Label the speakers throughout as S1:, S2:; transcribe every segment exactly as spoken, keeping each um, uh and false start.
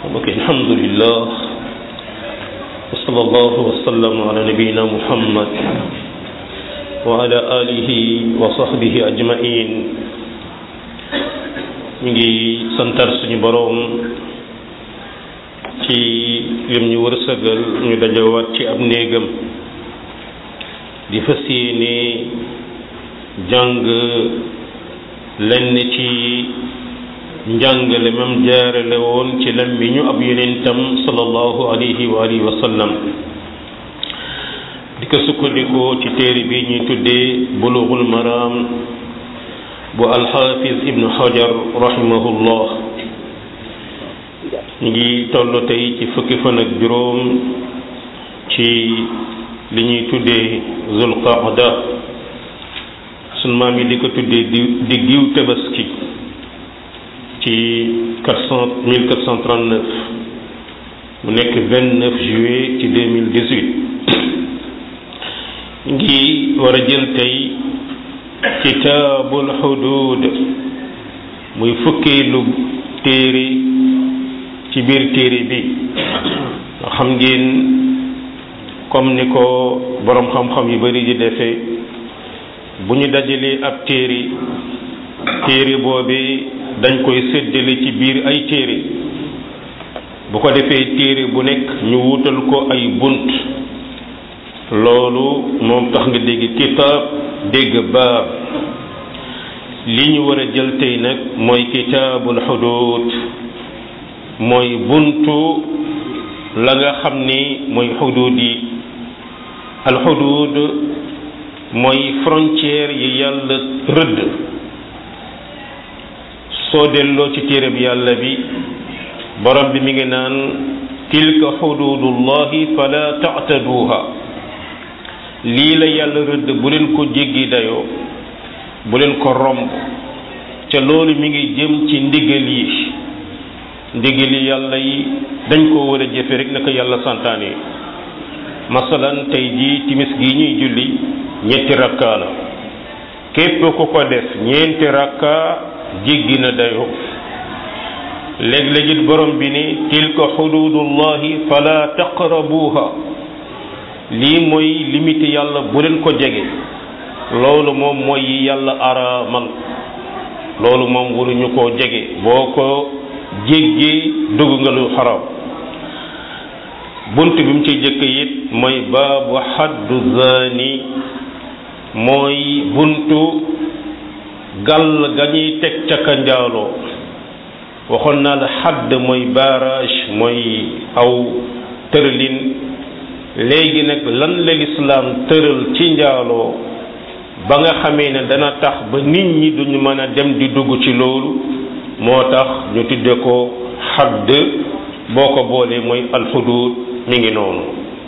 S1: mbokk alhamdulillah wa sallallahu wa sallam ala nabiyyina muhammad wa ala alihi wa sahbihi ajmain. ñu ngi santar suñu boroom ci lim ñu wërsëgal ñu dajawaat ci ab néegam di fas yéene jàng lenn ci njàngale mam jaarale woon ci làmmiñu ab yonentam sallallahu alayhi wa alihi wa sallam di ko sukkandikoo ci téere bi ñuy tuddee bulughul maram bu alxaafiz ibnu hajar rahimahullah. ñu ngi toll tey ci fukki fan ak juróom ci li ñuy tuddee zulqaada sunu maam yi di ko tuddee di di giw tabaski ci quatre cent mille quatre cent trente neuf mu nekk vingt neuf juillet ci deux mille dix huit ngi war a jël tey kitaabul xuduud muy fukkeelu téere ci biir téere bi nga xam ngeen comme ni ko boroom xam-xam yu bari di defee bu ñu dajalee ab téere téere boobi dañ koy séddale ci biir ay téere bu ko defee téere bu nekk ñu wutal ko ay bunt. loolu moom tax nga dégg kitaab dégg baab. li ñu war a jël tey nag mooy kitaabul xuduud mooy buntu la nga xam ni mooy xuduud yi. al xuduud mooy frontière yi yàlla rëdd. soo delloo ci téere bi yàlla bi borom bi mi ngi naan tilka xuduudullahi fala ta'taduha. lii la yàlla rëdd bu leen ko jéggi dayoo bu leen ko romb ca loolu mi ngi jëm ci ndigal yi ndigal yi yàlla yi dañ koo war a jëfe rek naka yàlla santaane. masalan tey jii timis gi ñuy julli ñetti rakka la képp ku ko def ñeenti rakka jéggi na dayoo. léeg-léegit borom bi ni tilka xuduudullahi fala taqrabuha. lii mooy limite yàlla bu leen ko jege. loolu moom mooy yi yàlla araamal loolu moom waruñu koo jege boo ko jéggee dugg nga lu xaraam. bunt bi mu ci jëkk it mooy baabu xaddu zaani mooy buntu gàll ga ñuy teg ca ka njaaloo. waxoon naa la xadd mooy barrage mooy aw tëralin. léegi nag lan la lislaam tëral ci njaaloo ba nga xamee ne dana tax ba nit ñi duñu mën a dem di dugg ci loolu moo tax ñu tudde ko xadd boo ko boolee mooy alxuduud mi ngi noonu.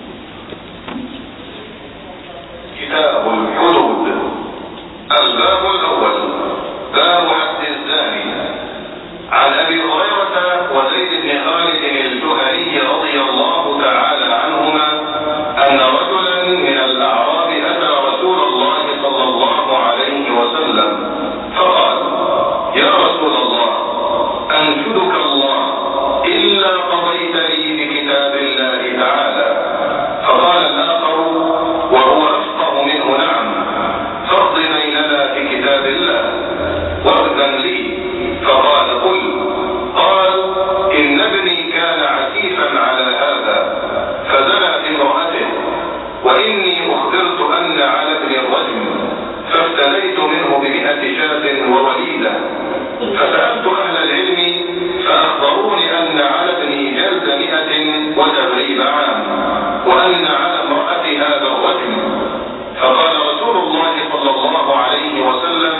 S2: kitaabul xuduud al-baabul awwal baabu xaddi zaani an abi hurayrata wa zayd bni xaalid al-juhani radiyallahu ta'ala anhuma أن رجلا من الأعراب أتى رسول الله صلى الله عليه وسلم فقال يا رسول الله أنشدك الله إلا قضيت لي بكتاب الله تعالى. فقال الآخر وهو أفقه منه نعم فاقض بيننا في كتاب الله وأذن لي. فقال قل. قال إن ابني كان عسيفا على هذا فزنى بامرأته وإني أخبرت أن على ابن الرجم فافتديت منه بمئة شاة ووليدة. فسألت أهل العلم فأخبروني أن على ابني جلد مئة وتغريب عام وأن على امرأة هذا الرجم. فقال رسول الله صلى الله عليه وسلم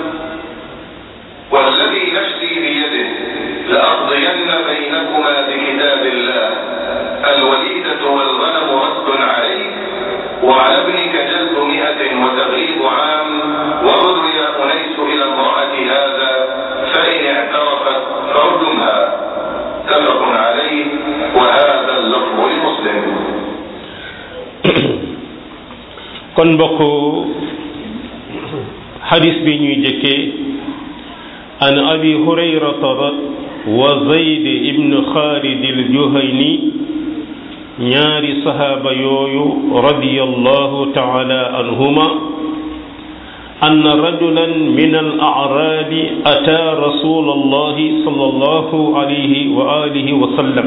S2: والذي نفسي بيده لأقضين بينكما بكتاب الله الوليدة والغنم رد عليك وعلى ابنك جلد مئة وتغريب عام وارد يا أنيس إلى امرأة هذا فإن اعترفت فارجمها. متفق عليه وهذا اللفظ لمسلم.
S1: kon mbokk xadis bi ñuy jëkkee an abi hurayrata wa Zayd ibn Khalid al-Juhayni ñaari sahaaba yooyu radiyallahu ta'ala anhuma anna rajulan min al-a'raabi ataa rasulallahi sallallahu alayhi wa alihi wa sallam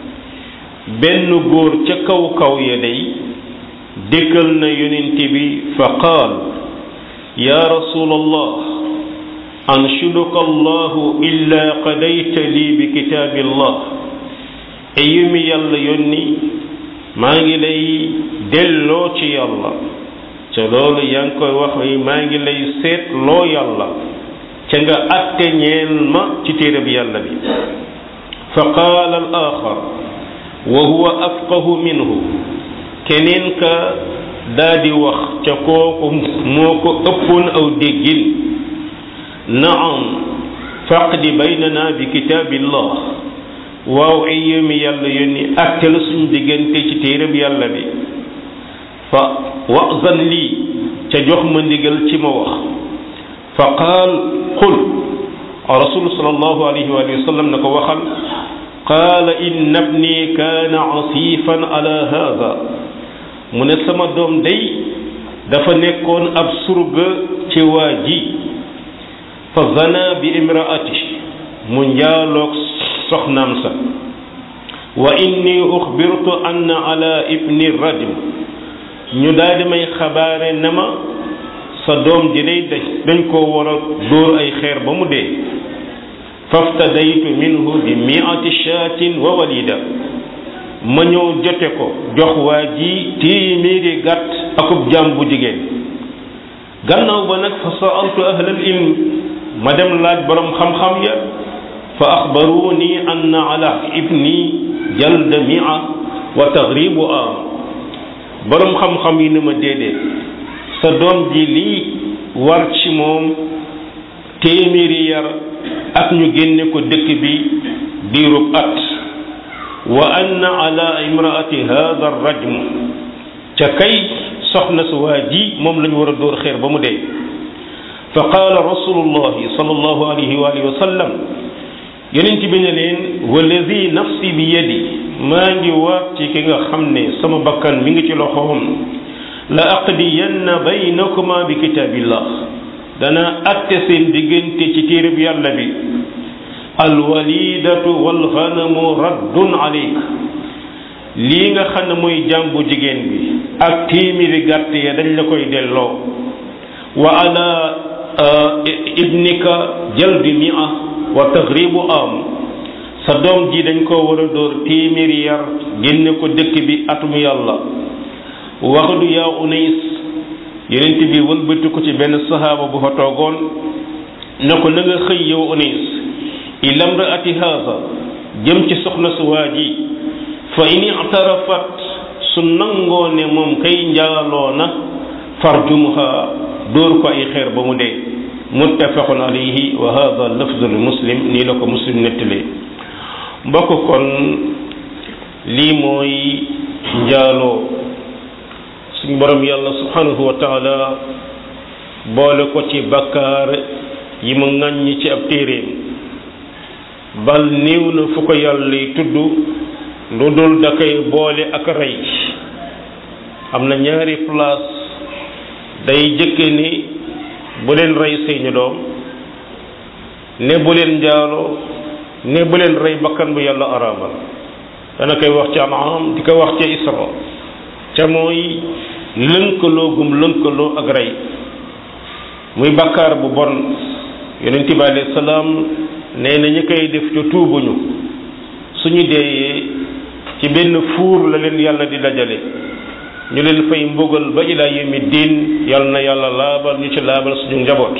S1: benn góor ca kaw kaw ya day dikkal na yonent bi fa qaal ya rasulallah anshuduka allahu illa qadayta lii bi kitaabillah ayumi yàlla yónni maa ngi lay delloo ci yàlla ca loolu yaa ngi koy wax maa ngi lay seet loo yàlla ca nga atte ñeel ma ci téereb yàlla bi fa qaala al axar wa huwa afqahu minhu keneen ka daa di wax ca kooku moo ko ëppoon aw déggin naam faqdi baynana bi kitaabillah waaw ay yéemi yàlla yónni atte la suñu diggante ci téereb yàlla bi fa wa'zan lii ca jox ma ndigal ci ma wax fa qaal qul rasul sallallahu alayhi wa sallam na ko waxal qaala inna ibni kaana asifan ala haada mu ne sama doom day dafa nekkoon ab surga ci waa ji fa zana bi imraati mu njaaloog soxnaam sa wa inni uxbirtu anna ala ibni rajm ñu daal di may xabaare ne ma sa doom ji day dañ koo war a dóor ay xeer ba mu dee faftadaytu minhu bi miati shaatin wa walida ma ñëw jote ko jox waa ji téeméeri gàtt akub jaam bu jigéen gannaaw ba nag fa sa'altu ahlal ilm ma dem laaj borom xam-xam ya fa axbaruni anna ala ibni jalda mi'a wa taghribu am borom xam-xam yi ne ma déedéet sa doom ji lii war ci moom téeméeri yar ak ñu génne ko dëkk bi diirub at wa anna ala imraati hada rajm ca kay soxna su waa ji moom la ñu war a dóor xeer ba mu dee fa qaala rasulullahi sallallahu alayhi wa alihi wa sallam yonent bi ne leen wallazi nafsi bi yadi maa ngi waat ci ki nga xam ne sama bakkan mi ngi ci loxoom la aqdiyanna baynakuma bi kitaabillah dana atte seen diggante ci téereb yàlla bi alwalidatu walxanamu raddun aleyk lii nga xam ne mooy jàmbu jigéen bi ak téeméeri gàtt ya dañ la koy delloo wa ala ibnika jaldi mi'a wa taghribu am sa doom ji dañ ko war a dóor téeméeri yar génne ko dëkk bi atum yàlla waxdu yaa unays yonent bi wëlbati ko ci benn sahaaba bu fa toogoon ne ko na nga xëy yow unays ila imraati haasa jëm ci soxna su waa ji fa in i'tarafat su nangoo ne moom kay njaaloo na farjumha dóor ko ay xeer ba mu dee muttafaqun alayhi wa hada lafzu li muslim nii la ko muslim nettalee mbokk kon lii mooy njaaloo suñ borom yàlla subhanahu wa taala boole ko ci bakkaar yi mu ŋàññi ci ab téeréem bal néew na fu ko yàlla yi tudd lu dul da koy boole ak rey am na ñaari place day jëkke ni bu leen rey seeni doom ne bu leen njaaloo ne bu leen rey bakkan bu yàlla araamal dana koy wax ci An'am di ko wax ci Isra ca mooy lënkaloo gum lënkaloo ak rey muy bakkaar bu bon yonent bi alayhi salaam nee na ñi koy def ca tuubuñu suñu deeyee ci benn fuur la leen yàlla di dajale ñu leen fay mbugal ba ilaa yawmi diin yàlla na yàlla laabal ñu ci laabal suñu njaboot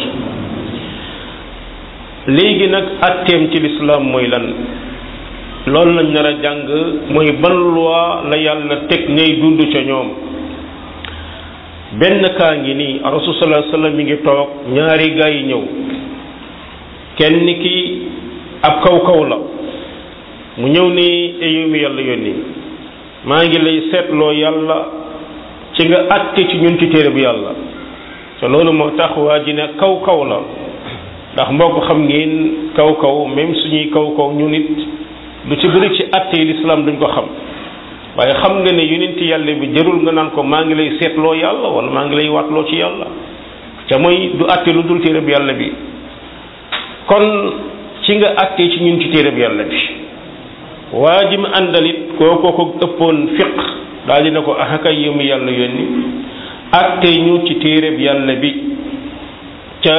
S1: léegi nag atteem ci lislaam mooy lan loolu lañ nar a jàng mooy ban loi la yàlla teg ñay dund ca ñoom benn kaa ngi nii rasul sallallahu alayhi wasallam mi ngi toog ñaari gaa yi ñëw kenn ki ab kaw kaw la mu ñëw ni yow mi yàlla yónni maa ngi lay seetloo yàlla ci nga àtte ci ñun ci téere bu yàlla te loolu moo tax waa ji ne kaw kaw la ndax mbokk xam ngeen kaw kaw même suñuy kaw kaw ñu nit lu ci bëri ci atte yi l'islam duñ ko xam waaye xam nga ne yonent yàlla bi jarul nga naan ko maa ngi lay seetloo yàlla wala maa ngi lay waatloo ci yàlla ca mooy du atte lu dul téereb yàlla bi kon ci nga atte ci ñun ci téereb yàlla bi waa ji mu àndalit kookoo ko ëppoon fiq daal dina ko axakay yëmu yàlla yónni atte ñu ci téereb yàlla bi ca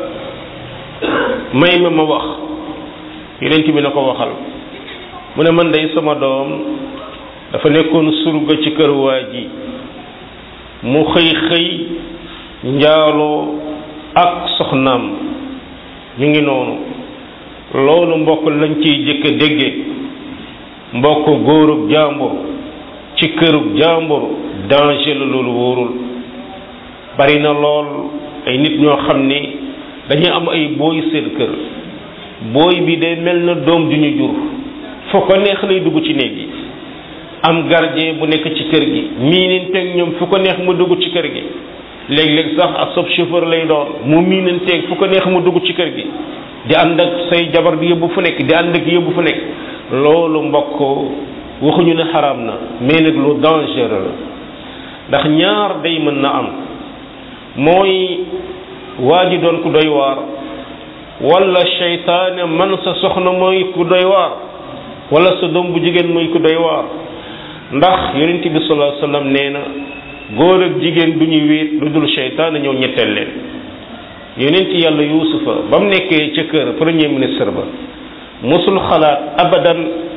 S1: may ma ma wax yonent bi na ko waxal mu ne man day sama doom dafa nekkoon surga ci kër waa ji mu xëy xëy njaaloo ak soxnaam ñu ngi noonu loolu mbokk lañ ciy jëkk a dégge mbokk góorub jàmbur ci kërub jàmbur danger la loolu wóorul bari na lool ay nit ñoo xam ni dañuy am ay booy seen kër booy bi day mel na doom ju ñu jur foo ko neex lay dugg ci néeg yi am gardien bu nekk ci kër gi miinanteeg ñoom fu ko neex mu dugg ci kër gi léeg-léeg sax ak sob chauffeur lay doon mu miinanteeg fu ko neex mu dugg ci kër gi di ànd ak say jabar di yóbbu fu nekk di ànd ak yóbbu fu nekk loolu mbokk waxuñu ne xaraam na mais nag lu dangereux la ndax ñaar day mën na am mooy waa ji doon ku doy waar wala seytaane man sa soxna mooy ku doy waar wala sa doom bu jigéen mooy ku doy waar ndax yonent bi sallallahu alayhi wasallam nee na góor ak jigéen du ñu wéet lu dul seytaane ñëw ñetteel leen yonent yàlla yuusufa ba mu nekkee ca kër premier ministre ba mosul xalaat abadan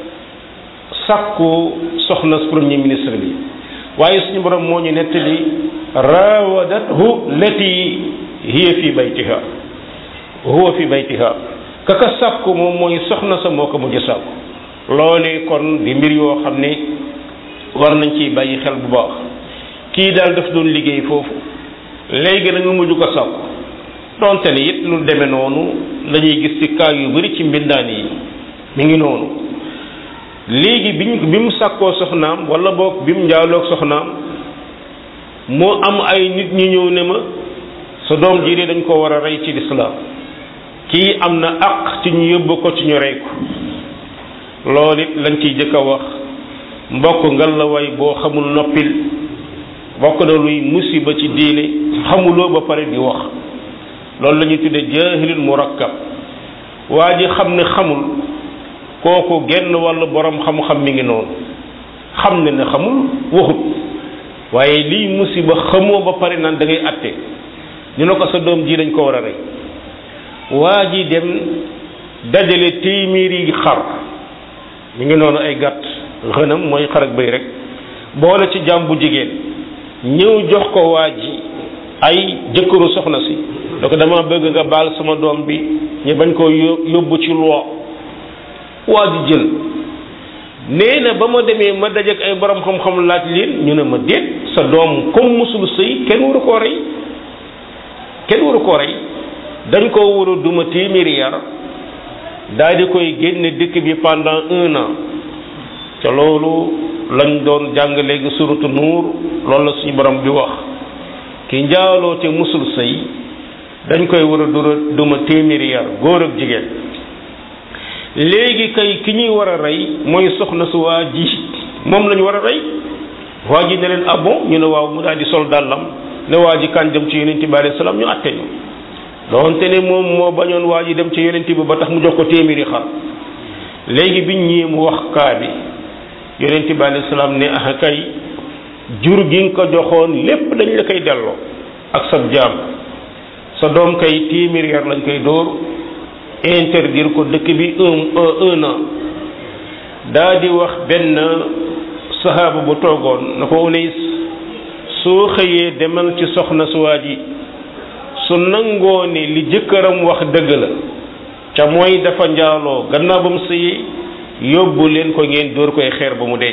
S1: sàkku soxna premier ministre bi waaye suñu borom moo ñu nettali raawadathu lati hiya fi baytiha huwa fi baytiha kaka sàkku moom mooy soxna sa moo ko mujj sàkku loolee kon di mbir yoo xam ne war nañ ciy bàyyi xel bu baax kii daal daf doon liggéey foofu léegi nag mu mujj ko sàkku donte ne it lu demee noonu la ñuy gis ci cas yu bari ci mbindaan yi mi ngi noonu léegi biñ bi mu sàkkoo soxnaam wala boog bi mu njaaloog soxnaam moo am ay nit ñu ñëw ne ma sa doom ji de dañ ko war a rey ci lislaam kii am na àq ci ñu yóbbu ko ci ñu rey ko loolu it lañ ciy jëkk a wax mbokk ngal la way boo xamul noppil bokk na luy musiba ci diine xamuloo ba pare di wax loolu la ñuy tudde jaahilul murakkab waa ji xam ne xamul kooku genn wàllu borom xam-xam mi ngi noonu xam ne ne xamul waxut waaye lii musiba xamoo ba pare naan da ngay atte ñu ne ko sa doom ji dañ ko war a rey waa ji dem dajale téeméeri xar mi ngi noonu ay gàtt xënam mooy xar ak bëy rek boole ci jaam bu jigéen ñëw jox ko waa ji ay jëkkëru soxna si da ko dama bëgg nga baal sama doom bi ñu bañ koo yóbbu ci loi waa ji jël nee na ba ma demee ma dajeek ay borom xam-xam laaj leen ñu ne ma déet sa doom comme musul sëy kenn waru koo rey kenn waru koo rey dañ koo war a duma téeméeri yar daal di koy génne dëkk bi pendant un an ca loolu lañ doon jàng léegi suratu nuur loolu la suñu borom bi wax ki njaaloo te musul sëy dañ koy war a dura duma téeméeri yar góor ak jigéen léegi kay ki ñuy war a rey mooy soxna su waa ji moom lañu war a rey waa ji ne leen ah bon ñu ne waaw mu daal di sol dàllam ne waa ji kan dem ci yonent bi alayhi salaam ñu atte ñu doonte ne moom moo bañoon waa ji dem ci yonent bi ba tax mu jox ko téeméeri xar léegi biñ ñëwee mu wax kaa bi yonent bi alayhi salaam ne ah kay jur gi nga ko joxoon lépp dañ la koy delloo ak sa jaam sa doom kay téeméeri yar lañ koy dóor interdire ko dëkk bi un un an daa di wax benn sahaaba bu toogoon na ko Unays soo xëyee demal ci soxna su waa ji su nangoo ne li jëkkëram wax dëgg la ca mooy dafa njaaloo gannaaw ba mu sëyee yóbbu leen ko ngeen dóor koy xeer ba mu dee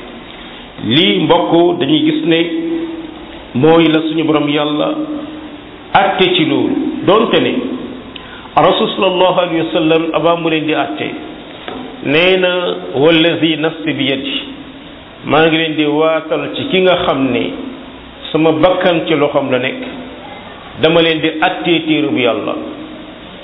S1: lii mbokk dañuy gis ne mooy la suñu borom yàlla atte ci loolu doonte ne rasul sallallahu alayhi wa sallam avant mu leen di atte nee na wallazi nafsi bi yadi maa ngi leen di waatal ci ki nga xam ne sama bakkan ci loxoom la nekk dama leen di attee téere bu yàlla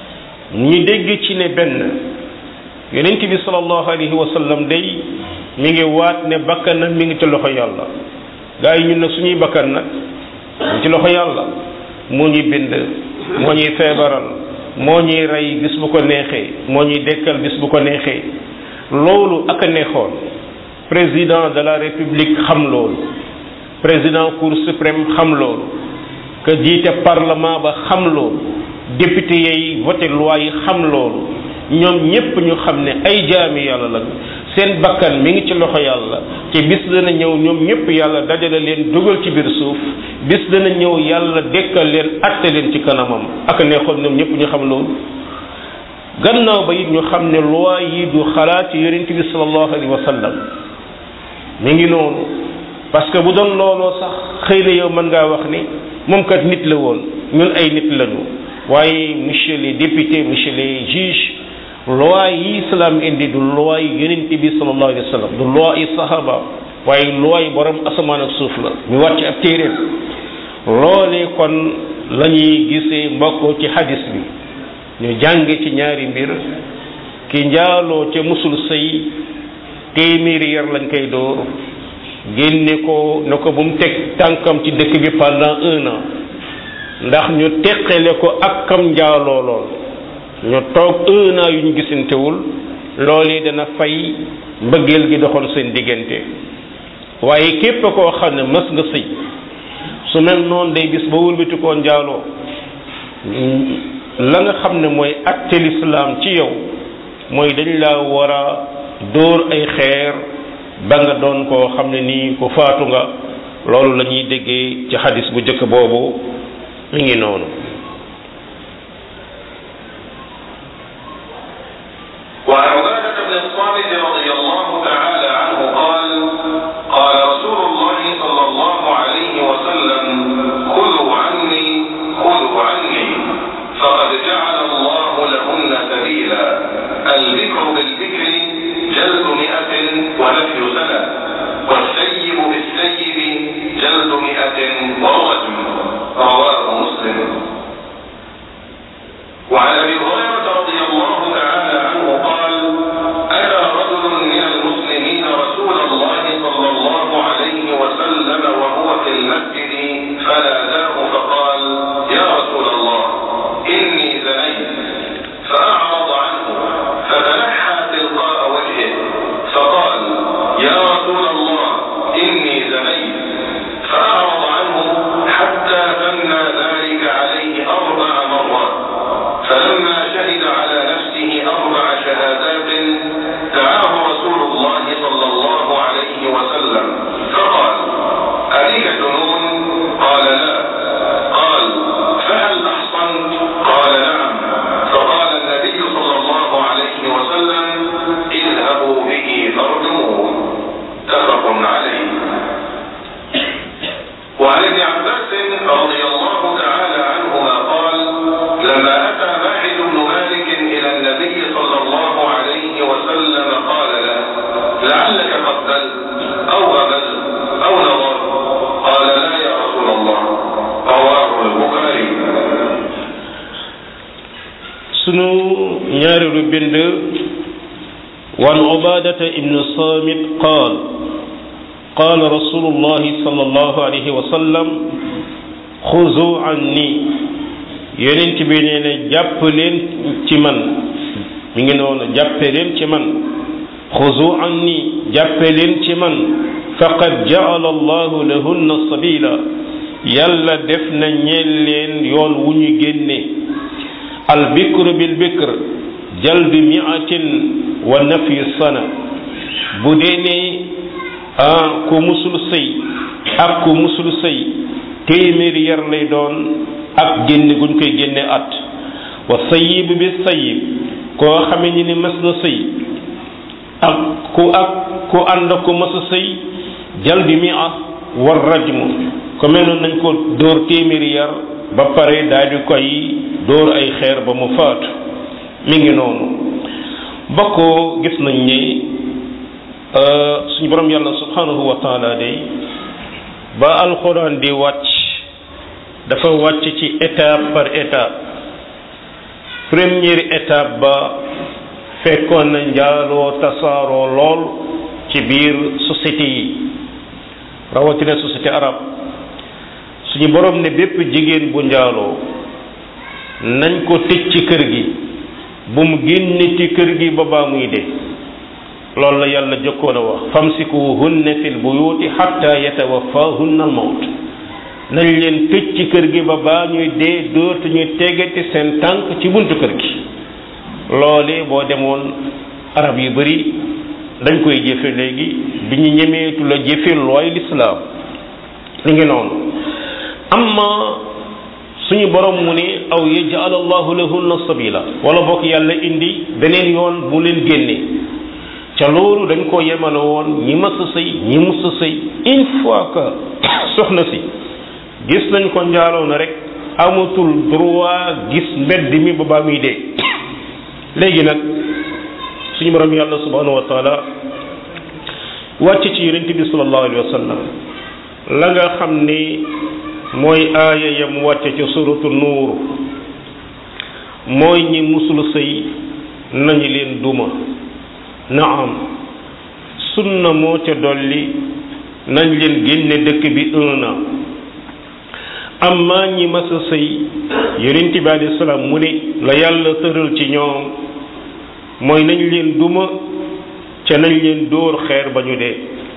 S1: ñu dégg ci ne benn yonent bi sallallahu alayhi wa sallam day mi ngi waat ne bakkanam mi ngi ci loxo yàlla gaa yi ñun nag suñuy bakkan nag mi ci loxo yàlla moo ñuy bind moo ñuy feebaral moo ñuy rey bis bu ko neexee moo ñuy dekkal bis bu ko neexee loolu ak a neexoon président de la république xam loolu président cour suprême xam loolu que jiite parlement ba xam loolu député yi voté loi yi xam loolu ñoom ñépp ñu xam ne ay jaami yàlla la seen bakkan mi ngi ci loxo yàlla te bis dana ñëw ñoom ñépp yàlla dajale leen dugal ci biir suuf bis dana ñëw yàlla dekkal leen atte leen ci kanamam ak neexoon ñoom ñépp ñu xam loolu gannaaw ba it ñu xam ne loi yi du xalaat ci yonent bi sallallahu alayhi wa sallam mi ngi noonu parce que bu doon looloo sax xëy na yow mën ngaa wax ni moom kat nit la woon ñun ay nit lañu waaye monsieur les députés monsieur les juges loi yi islam indi du loi yi yonent bi sallallahu alayhi wa sallam du loi yi sahaba waaye loi yi borom asamaan ak suuf la ñu wàcc ab téeréem loolee kon la ñuy gisee mbokkoo ci hadis bi ñu jànge ci ñaari mbir ki njaaloo ca musul sëy téeméeri yar lañ koy dóor génne ko na ko bu mu teg tànkam ci dëkk bi pendant un an ndax ñu teqale ko ak kam njaaloo lool ñu toog un an yu ñu gisantewul loolu dana fay mbëggeel gi doxal seen diggante waaye képp koo xam ne mës nga sëy su mel noonu day bis ba wëlbati koo njaaloo la nga xam ne mooy acte l'islam ci yow mooy dañ la war a dóor ay xeer ba nga doon koo xam ne nii ku faatu nga loolu la ñuy déggee ci xadis bu njëkk boobu mi ngi noonu
S2: وعن عبادة بن الصامت رضي الله تعالى عنه قال قال رسول الله صلى الله عليه وسلم خذوا عني خذوا عني فقد جعل الله لهن سبيلا البكر بالبكر جلد مئة ونفي سنة والسيب بالسيب جلد مئة ورجم رواه مسلم. وعن ابي هريرة رضي الله تعالى عنه قال أتى رجل من المسلمين رسول الله صلى الله عليه وسلم وهو في المسجد فناداه فقال يا رسول الله إني زنيت فأعرض عنه فتنحى تلقاء وجهه فقال يا رسول الله إني زنيت فأعرض عنه حتى ثنى ذلك عليه أربع مرات فلما شهد على نفسه أربع شهادات دعاه رسول الله صلى الله عليه وسلم فقال أليك جنون؟ قال لا. قال فهل أحصنت؟ قال نعم. فقال النبي صلى الله عليه وسلم اذهبوا به فارجموه. متفق عليه. وعن ابن عباس رضي الله تعالى عنهما قال لما أتى باعث بن مالك إلى النبي صلى الله عليه وسلم قال له لعلك قبلت أو غبلت أو نظرت؟ قال لا يا رسول الله. رواه البخاري.
S1: sunu ñaareelu bind wan Ubaadata ibnu Saamit qaal qaala rasulullahi sallallahu alayhi wa sallam xuzu anni yonent bi nee na jàpp leen ci man mi ngi noonu jàppe leen ci man xuzu anni jàppe leen ci man faqad jaala allahu lahunna sabila yàlla def na ñeel leen yoon wu ñu génne al bikru bil bikr jaldu miatin wa nafyu sana bu dee ne ah ku musul sëy ak ku musul sëy téeméeri yar lay doon ak génne guñ koy génne at wa sayib bi sayib koo xamee ni ni mas na sëy ak ku ak ku ànd ku mas a sëy jaldu mia war rajmu ko mel noonu nañ ko dóor téeméeri yar ba pare daal di koy dóor ay xeer ba mu faatu mi ngi noonu bokkoo gis nañ ne suñu borom yàlla subhanahu wa taala day ba alxuraan di wàcc dafa wàcc ci étape par étape première étape ba fekkoon na njaaloo tasaaroo lool ci biir société yi rawatina société arabe suñu borom ne bépp jigéen bu njaaloo nañ ko tëj ci kër gi bu mu génne ci kër gi ba baa muy dee loolu la yàlla jëkkoon a wax famsikuhunna fil buyuti hatta yatawaffahunna al mawt nañ leen tëj ci kër gi ba baa ñuy dee dootu ñuy tegati seen tànk ci buntu kër gi loole boo demoon arab yu bari dañ koy jëfe léegi bi ñu ñemeetu la jëfe looy lislaam li ngi noonu amma suñu borom mu ne aw yaj'al allahu lahunna sabila wala bokk yàlla indi beneen yoon bu leen génne ca loolu dañ ko yemale woon ñi mas a sëy ñi mus a sëy une fois que soxna si gis nañ ko njaaloo na rek amatul droit gis mbedd mi ba baa muy dee léegi nag suñu borom yàlla subhanahu wa taala wàcc ci yonent bi sallallahu alayhi wa sallam la nga xam ni mooy aaya yam wàcce ci suratu nuur mooy ñi musul sëy nañu leen duma naam sunna moo ca dolli nañ leen génne dëkk bi un an amma ñi mas a sëy yonent bi alayhi salaam mu ne la yàlla tëral ci ñoom mooy nañ leen duma ca nañ leen dóor xeer ba ñu dee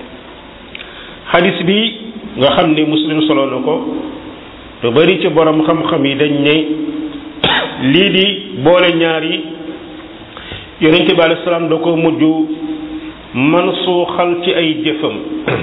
S1: xadis bi nga xam ne muslim solo na ko te bari ci borom xam-xam yi dañ ne lii di boole ñaar yi yonent bi alayhi salaam da ko mujj man suuxal ci ay jëfam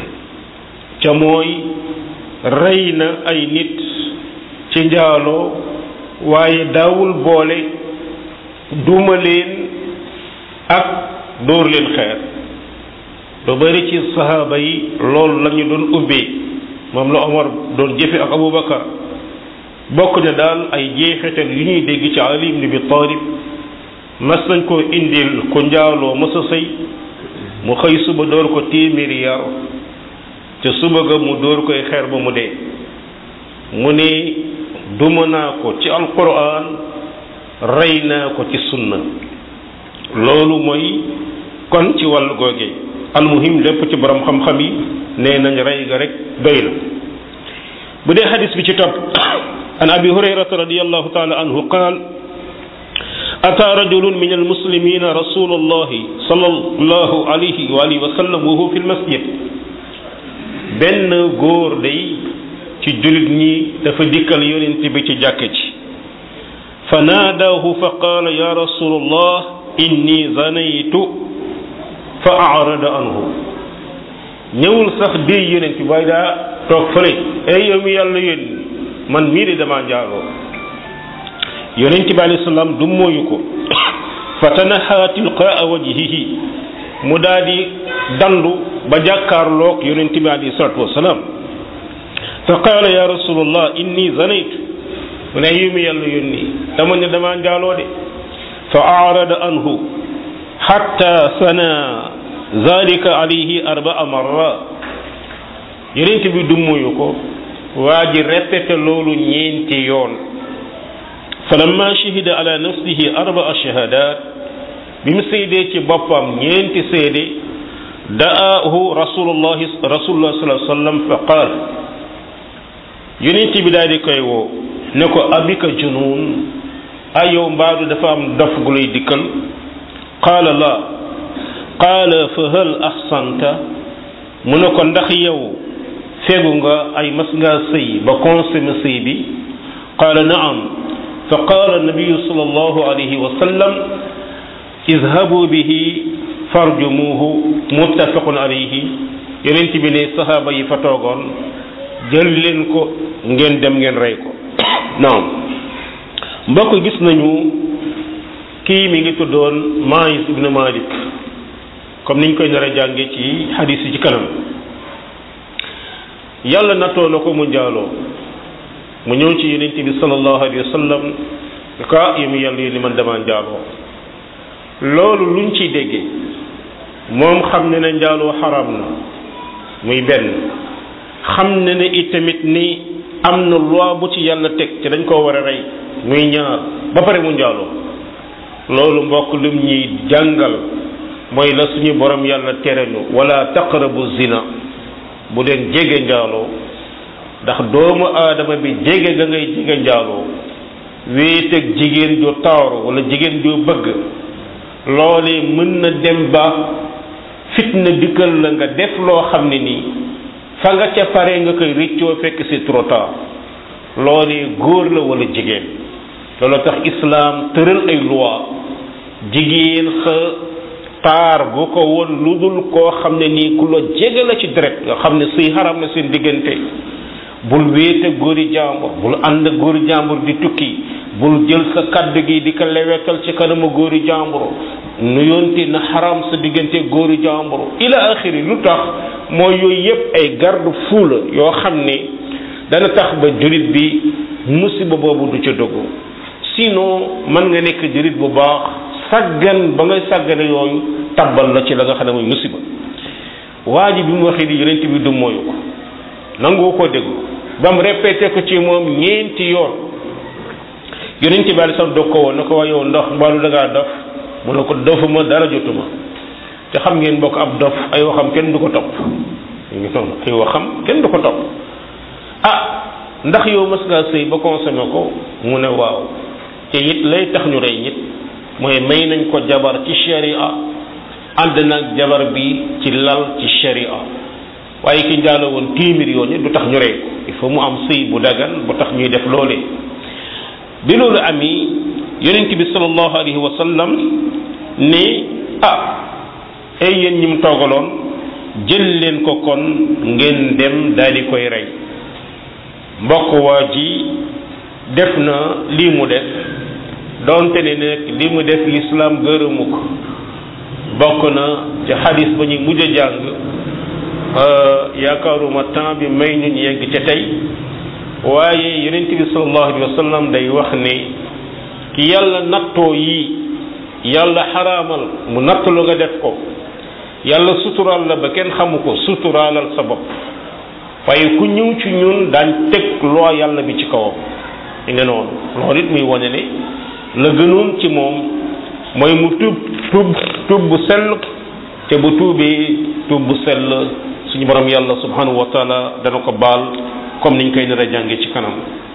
S1: ca mooy rey na ay nit ci njaaloo waaye daawul boole duma leen ak dóor leen xeer lu bari ci sahaaba yi loolu la ñu doon ubbee moom la Omar doon jëfe ak Abubakar bokk na daal ay jeexital yu ñuy dégg ci Ali ibn Abi Talib mas nañ koo indil ku njaaloo mas a sëy mu xëy suba dóor ko téeméeri yar ca suba ga mu dóor koy xeer ba mu dee mu ne duma naa ko ci alquran rey naa ko ci sunna loolu mooy kon ci wàllu googe almuhim lépp ci borom xam-xam yi nee nañ rey ga rek doy na bu dee xadis bi ci topp an abi hurayrata radiyallahu taala anhu qaal ata rajulun min almuslimina rasulallahi sallallahu alayhi wa alihi wa sallam wa huwa fi lmasjid benn góor day ci julit ñi dafa dikkal yonent bi ci jàkk ci fa naadaahu fa qaala ya rasulallah inni zanaytu fa arada anhu ñëwul sax déy yonent bi waaye daa toog fële ay yow mi yàlla yéen man mii de damaa njaaloo yonent bi alayhi salaam du mooyu ko fa tanaha tilqaa wajhihi mu daal di dandu ba jàkkaarloog yonent bi alayhi salaatu wasalaam fa qaala ya rasulallah inni zanaytu mu ne yow mi yàlla yónni dama ne damaa njaaloo de fa arada anhu hatta sana zalika alayhi arbaa marra yonent bi du mooyu ko waa ji répété loolu ñeenti yoon falamma shahida ala nafsihi arbaa shahadat bi mu seedee ci boppam ñeenti seede da'ahu rasulullahi rasulullah sallallahu alayhi wasallam fa qaal yonent bi daal di koy woo ne ko abika junun ay yow mbaadu dafa am dof gu lay dikkal qaala la qaala fa hal ahsanta mu ne ko ndax yow fegu nga ay mas ngaa sëy ba consommé sëy bi qaala naam fa qaala nabiyu sallallahu alayhi wa sallam izhabu bihi farjumuhu muttafaqun alayhi yonent bi ne sahaaba yi fa toogoon jël leen ko ngeen dem ngeen rey ko naam mbokk gis nañu kii mi ngi tuddoon Maïs ibn Malik comme niñ koy nar a jànge ci hadis yi ci kanam yàlla nattoo na ko mu njaaloo mu ñëw ci yonent bi sallallahu alayhi wa sallam ka yi mu yàlla yi ni man dama njaaloo loolu luñ ciy déggee moom xam ne ne njaaloo xaram na muy benn xam ne ne itamit ni am na loi bu ci yàlla teg ci dañ koo war a rey muy ñaar ba pare mu njaaloo loolu mbokk lim ñuy jàngal mooy la suñu borom yàlla terenu wala taqrabu zina bu leen jege njaaloo ndax doomu aadama bi jege ga ngay jege njaaloo wéet ak jigéen ju taaru wala jigéen ju bëgg loolee mën na dem ba fitna dikkal la nga def loo xam ne nii fa nga ca pare nga koy rëccoo fekk c'est trop tard loolee góor la wala jigéen loolu tax islam tëral ay loi jigéen sa taar bu ko woon lu dul koo xam ne nii ku la jege la ci deret nga xam ne suy xaram na seen diggante bul wéete góori jàmbur bul ànd góori jàmbur di tukki bul jël sa kaddu gi di ko lewetal ci kanamu góori jàmbur nu yonte na xaram sa diggante góori jàmbur ila axiri lu tax mooy yooyu yépp ay garde fou la yoo xam ne dana tax ba jurit bi musiba boobu du ca dugg sinon mën nga nekk jurit bu baax saggan ba ngay sàggane yooyu tabbal la ci la nga xam ne mooy musiba waa ji bi mu waxee di yonent bi du mooyu ko nangu ko déglu ba mu répété ko ci moom ñeenti yoon yonent bi alei salam doog ko woon na ko waa yow ndax mbaalu da ngaa dof mu ne ko dofuma dara jotuma te xam ngeen bokk ab dof ay waxam kenn du ko topp ngi noonu ay waxam kenn du ko topp ah ndax yow mas ngaa sëy ba consommé ko mu ne waaw te it lay tax ñu rey nit mooy may nañ ko jabar ci sharia ànd nag jabar bi ci lal ci sharia waaye ki njaaloo woon téeméer yoon du tax ñu rey ko il faut mu am sëy bu dagan bu tax ñuy def loolee bi loolu ami yonent bi sallallahu alayhi wa sallam ne ah ay yéen ñi mu toogaloon jël leen ko kon ngeen dem daal di koy rey mbokk waa ji def na lii mu def doonte ne nag li mu def l'islam gërëmu ko bokk na ci xadis ba ñuy mujj a jàng yaakaaruma temps bi may ñu yegg ca tey waaye yonent bi sallallahu alayhi wa sallam day wax ne ki yàlla nattoo yi yàlla xaraamal mu nattalu nga def ko yàlla suturaal la ba kenn xamu ko suturaalal sa bopp waaye ku ñëw ci ñun daañ teg loo yàlla bi ci kawam i nga noonu loolu it muy wane ne la gënoon ci moom mooy mu tuub tuub tuub bu sell te bu tuubee tuub bu sell suñu borom yàlla subhanahu wa taala dana ko baal comme niñ koy nar a jànge ci kanam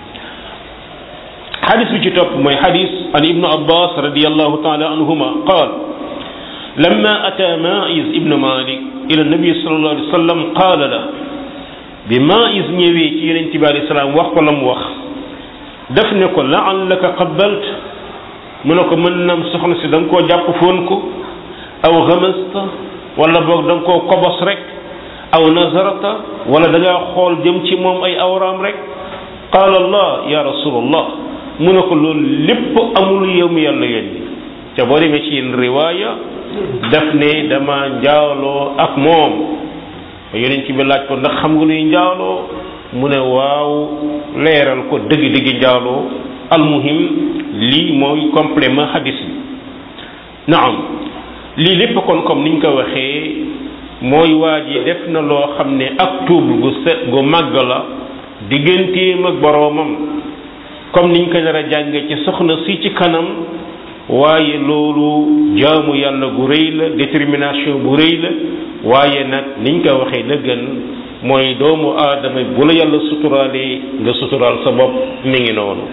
S1: xadis bi ci topp mooy xadis an ibnu abbas radiallahu taala anhuma qaal lama ata maiz ibnu malik ila nabi sallallahu alayhi wa sallam qaala la bi maiz ñëwee ci yonent bi alayhi salaam wax ko la mu wax def ne ko laallaka qabbalt mu ne ko mën nam soxna si da nga koo jàpp foon ko aw xamasta wala boog da nga koo kobos rek aw nazarata wala da ngaa xool jëm ci moom ay awraam rek qaala allah ya rasulallah mu ne ko loolu lépp amul yow mi yàlla yónni te boo demee ci yenn riwaaya daf ne dama njaaloo ak moom yonent bi laaj ko ndax xam nga luy njaaloo mu ne waaw leeral ko dëgg-dëgg njaaloo almuhim lii mooy complément hadis bi naam lii lépp kon comme niñ ko waxee mooy waa ji def na loo xam ne ak tuub gu set gu màgg la digganteem ak boroomam comme niñ ko nar a jànge ci soxna si ci kanam waaye loolu jaamu yàlla gu rëy la détermination bu rëy la waaye nag niñ ko waxee la gën mooy doomu aadama bu la yàlla suturaalee nga suturaal sa bopp mi ngi noonu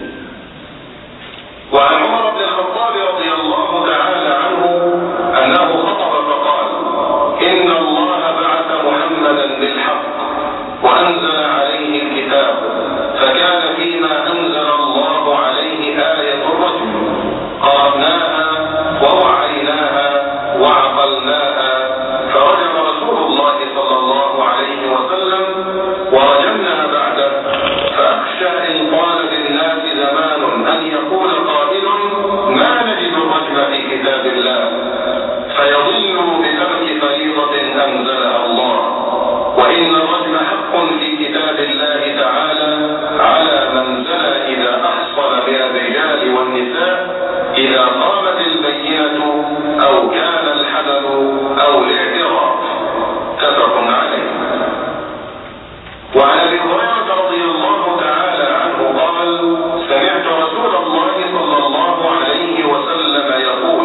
S2: وعن عمر بن الخطاب رضي الله تعالى عنه أنه خطب فقال إن الله بعث محمدا بالحق وأنزل عليه الكتاب فكان فيما أنزل الله عليه آية الرجم قرأناها ووعيناها وعقلناها فرجم رسول الله صلى الله عليه وسلم ورجمنا بعده فأخشى إن قال للناس زمان أن يقول قائل ما نجد الرجم في كتاب الله فيضلوا بترك فريضة أنزلها الله وإن الرجم حق في كتاب الله تعالى على من زنى إذا أحصن من الرجال والنساء إذا قامت البينة أو كان الحدث أو الاعتراف متفق عليه. وعن أبي هريرة رضي الله تعالى عنه قال سمعت رسول الله صلى الله عليه وسلم يقول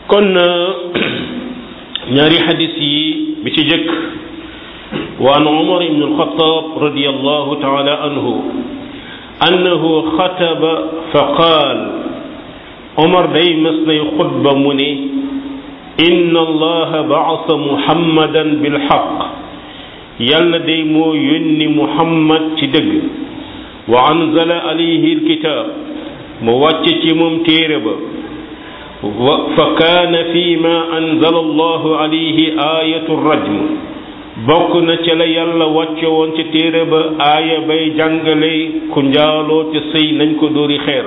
S1: kon ñaari xadis yi bi ci jëkk wa an Umar ibn al-Khattab radiyallahu ta'ala anhu annahu xataba fa qaal Omar day mas nay xutba mu ne inna allaha ba'asa muhammadan bilxaq yàlla day moo yónni muhammad ci dëgg wa anzala alayhi alkitab mu wàcce ci moom téere ba wa fa kaana fi ma anzala allahu alayhi ayatu rajm bokk na ca la yàlla wàcce woon ci téere ba aaya bay jàngale ku njaaloo te sëy nañ ko dóori xeer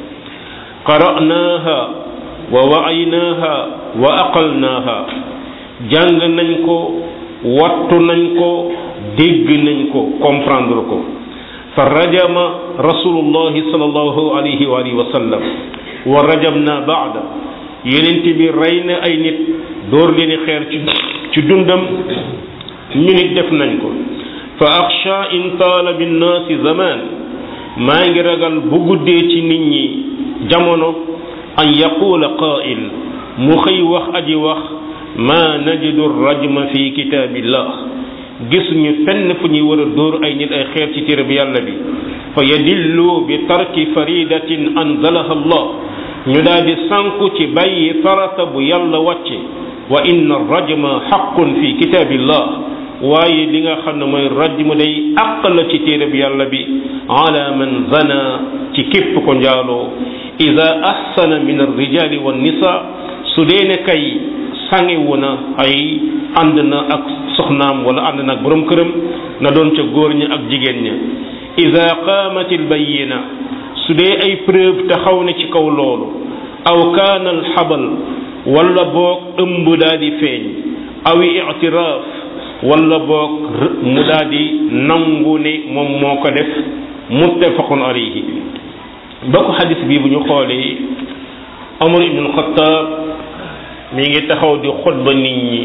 S1: qara'naaha wa wa'aynaaha wa aqalnaaha jàng nañ ko wattu nañ ko dégg nañ ko comprendre ko fa rajama rasulullahi sallallahu alayhi wa alihi wa sallam wa rajamna ba'da yenent bi rey na ay nit dóor leen xeer ci ci dundam ñu nit def nañ ko fa axsha in taala binnaasi zaman maa ngi ragal bu guddee ci nit ñi jamono an yaqula qaa'il mu xëy wax aji wax ma najidu rajma fi kitaabillah gisuñu fenn fu ñuy war a dóor ay nit ay xeer ci téere bi yàlla bi fa yadillu bi tarki faridatin anzalaha allah ñu daal di sànku ci bàyyi farata bu yàlla wàcce wa inna rajma haqqun fi kitaabillah waaye li nga xam ne mooy rajmu day àq la ci téere bi yàlla bi ala man zana ci képp ko njaaloo ida ahsana min arrijali wan nisa su dee ne kay sangewu na ay ànd na ak soxnaam wala ànd na ak borom këram na doon ca góor ña ak jigéen ña ida qaamat albayina su dee ay preuve te xaw na ci kaw loolu aw kaana alxabal wala boog ëmb daa di feeñ aw i'tiraaf wala boog mu daa di nangu ne moom moo ko def muttafaqun alayhi ba ko xadis bii bu ñu xoolee Umar ibn al-Khattab mi ngi taxaw di xutba nit ñi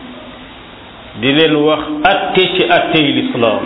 S1: di leen wax atte ci attey lislaam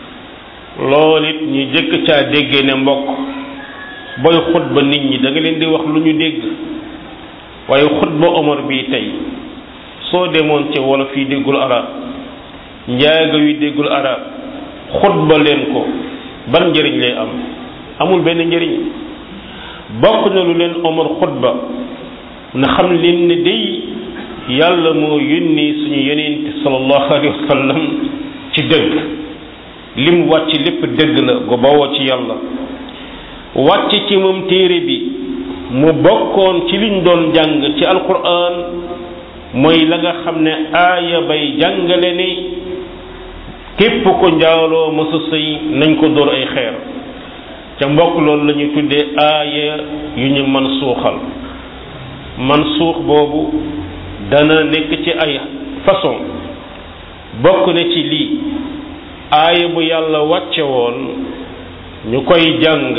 S1: loolu it ñu jëkk caa déggee ne mbokk booy xutba nit ñi da nga leen di wax lu ñu dégg waaye xutba Omar bii tey soo demoon ci wolof yi déggul arab njaaga yu déggul arab xutba leen ko ban njëriñ lay am amul benn njëriñ bokk na lu leen Omar xutba na xam leen ne day yàlla moo yónni suñu yonent sallallahu alayhi wa sallam ci dëgg lim wàcc lépp dëgg la gu bawoo ci yàlla wàcc ci moom téere bi mu bokkoon ci liñ doon jàng ci alquran mooy la nga xam ne aaya bay jàngale ni képp ko njaaloo mësa sëy nañ ko dóor ay xeer ca mbokk loolu la ñuy tuddee aaya yu ñu man suuxal man suux boobu dana nekk ci ay façon bokk na ci lii aaya bu yàlla wàcce woon ñu koy jàng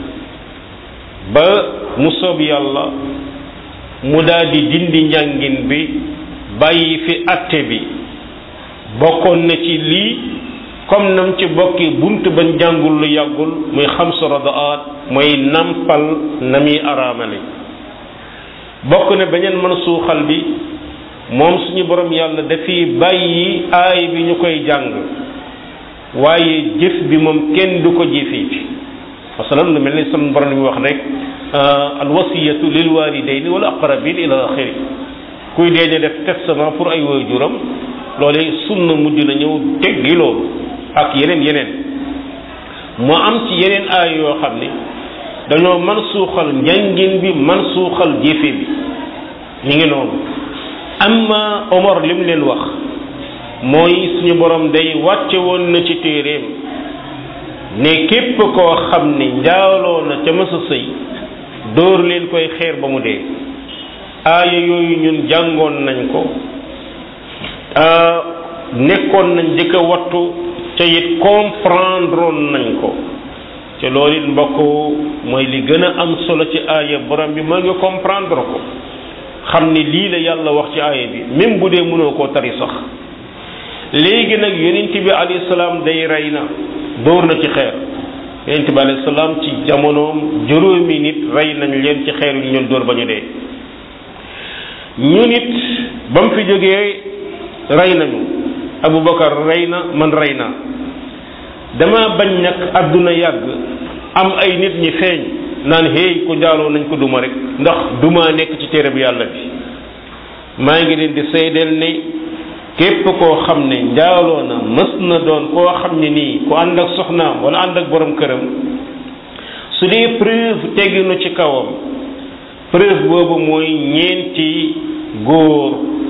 S1: ba mu soob yàlla mu daal di dindi njàngin bi bàyyi fi atte bi bokkoon na ci lii comme nam ci bokki bunt bañ jàngul lu yàggul muy xamsu radaat mooy nampal na muy araamale bokk na beneen mën suuxal bi moom suñu borom yàlla dafiy bàyyi aay bi ñu koy jàng waaye jëf bi moom kenn du ko jëfee ci masalan lu mel ni sama borom li muy wax rek alwasiyatu lil walidayni wal aqrabin ila axiri kuy dee def testament pour ay waajuram loolee sunna mujj na ñëw teggi loolu ak yeneen yeneen moo am ci yeneen aay yoo xam ne dañoo man suuxal njàngin bi man suuxal jëfe bi ñu ngi noonu amma Omar lim leen wax mooy suñu borom day wàcce woon na ci téeréem ne képp koo xam ne njaaloo na ca mësa sëy dóor leen koy xeer ba mu dee aaya yooyu ñun jàngoon nañ ko nekkoon nañ jëkk a wattu ca it comprendre nañ ko te loolu it mbokk mooy li gën a am solo ci aaya borom bi moo nga comprendre ko xam ni lii la yàlla wax ci aaya bi même bu dee mënoo koo tari sax léegi nag yonent bi alayhi salaam day rey na dóor na ci xeer yonent bi alayhi salaam ci jamonoom juróomi nit rey nañ leen ci xeer yu ñu leen dóor ba ñu dee ñu nit ba mu fi jógee rey nañu Abubakar rey na man rey na dama bañ nag àdduna yàgg am ay nit ñi feeñ naan hey ku njaaloo nañ ko duma rek ndax duma nekk ci téere bi yàlla bi maa ngi leen di seedeel ne képp koo xam ne njaaloo na mës na doon koo xam ne nii ku ànd ak soxnaam wala ànd ak borom këram su dee preuve tegginu ci kawam preuve boobu mooy ñeenti góor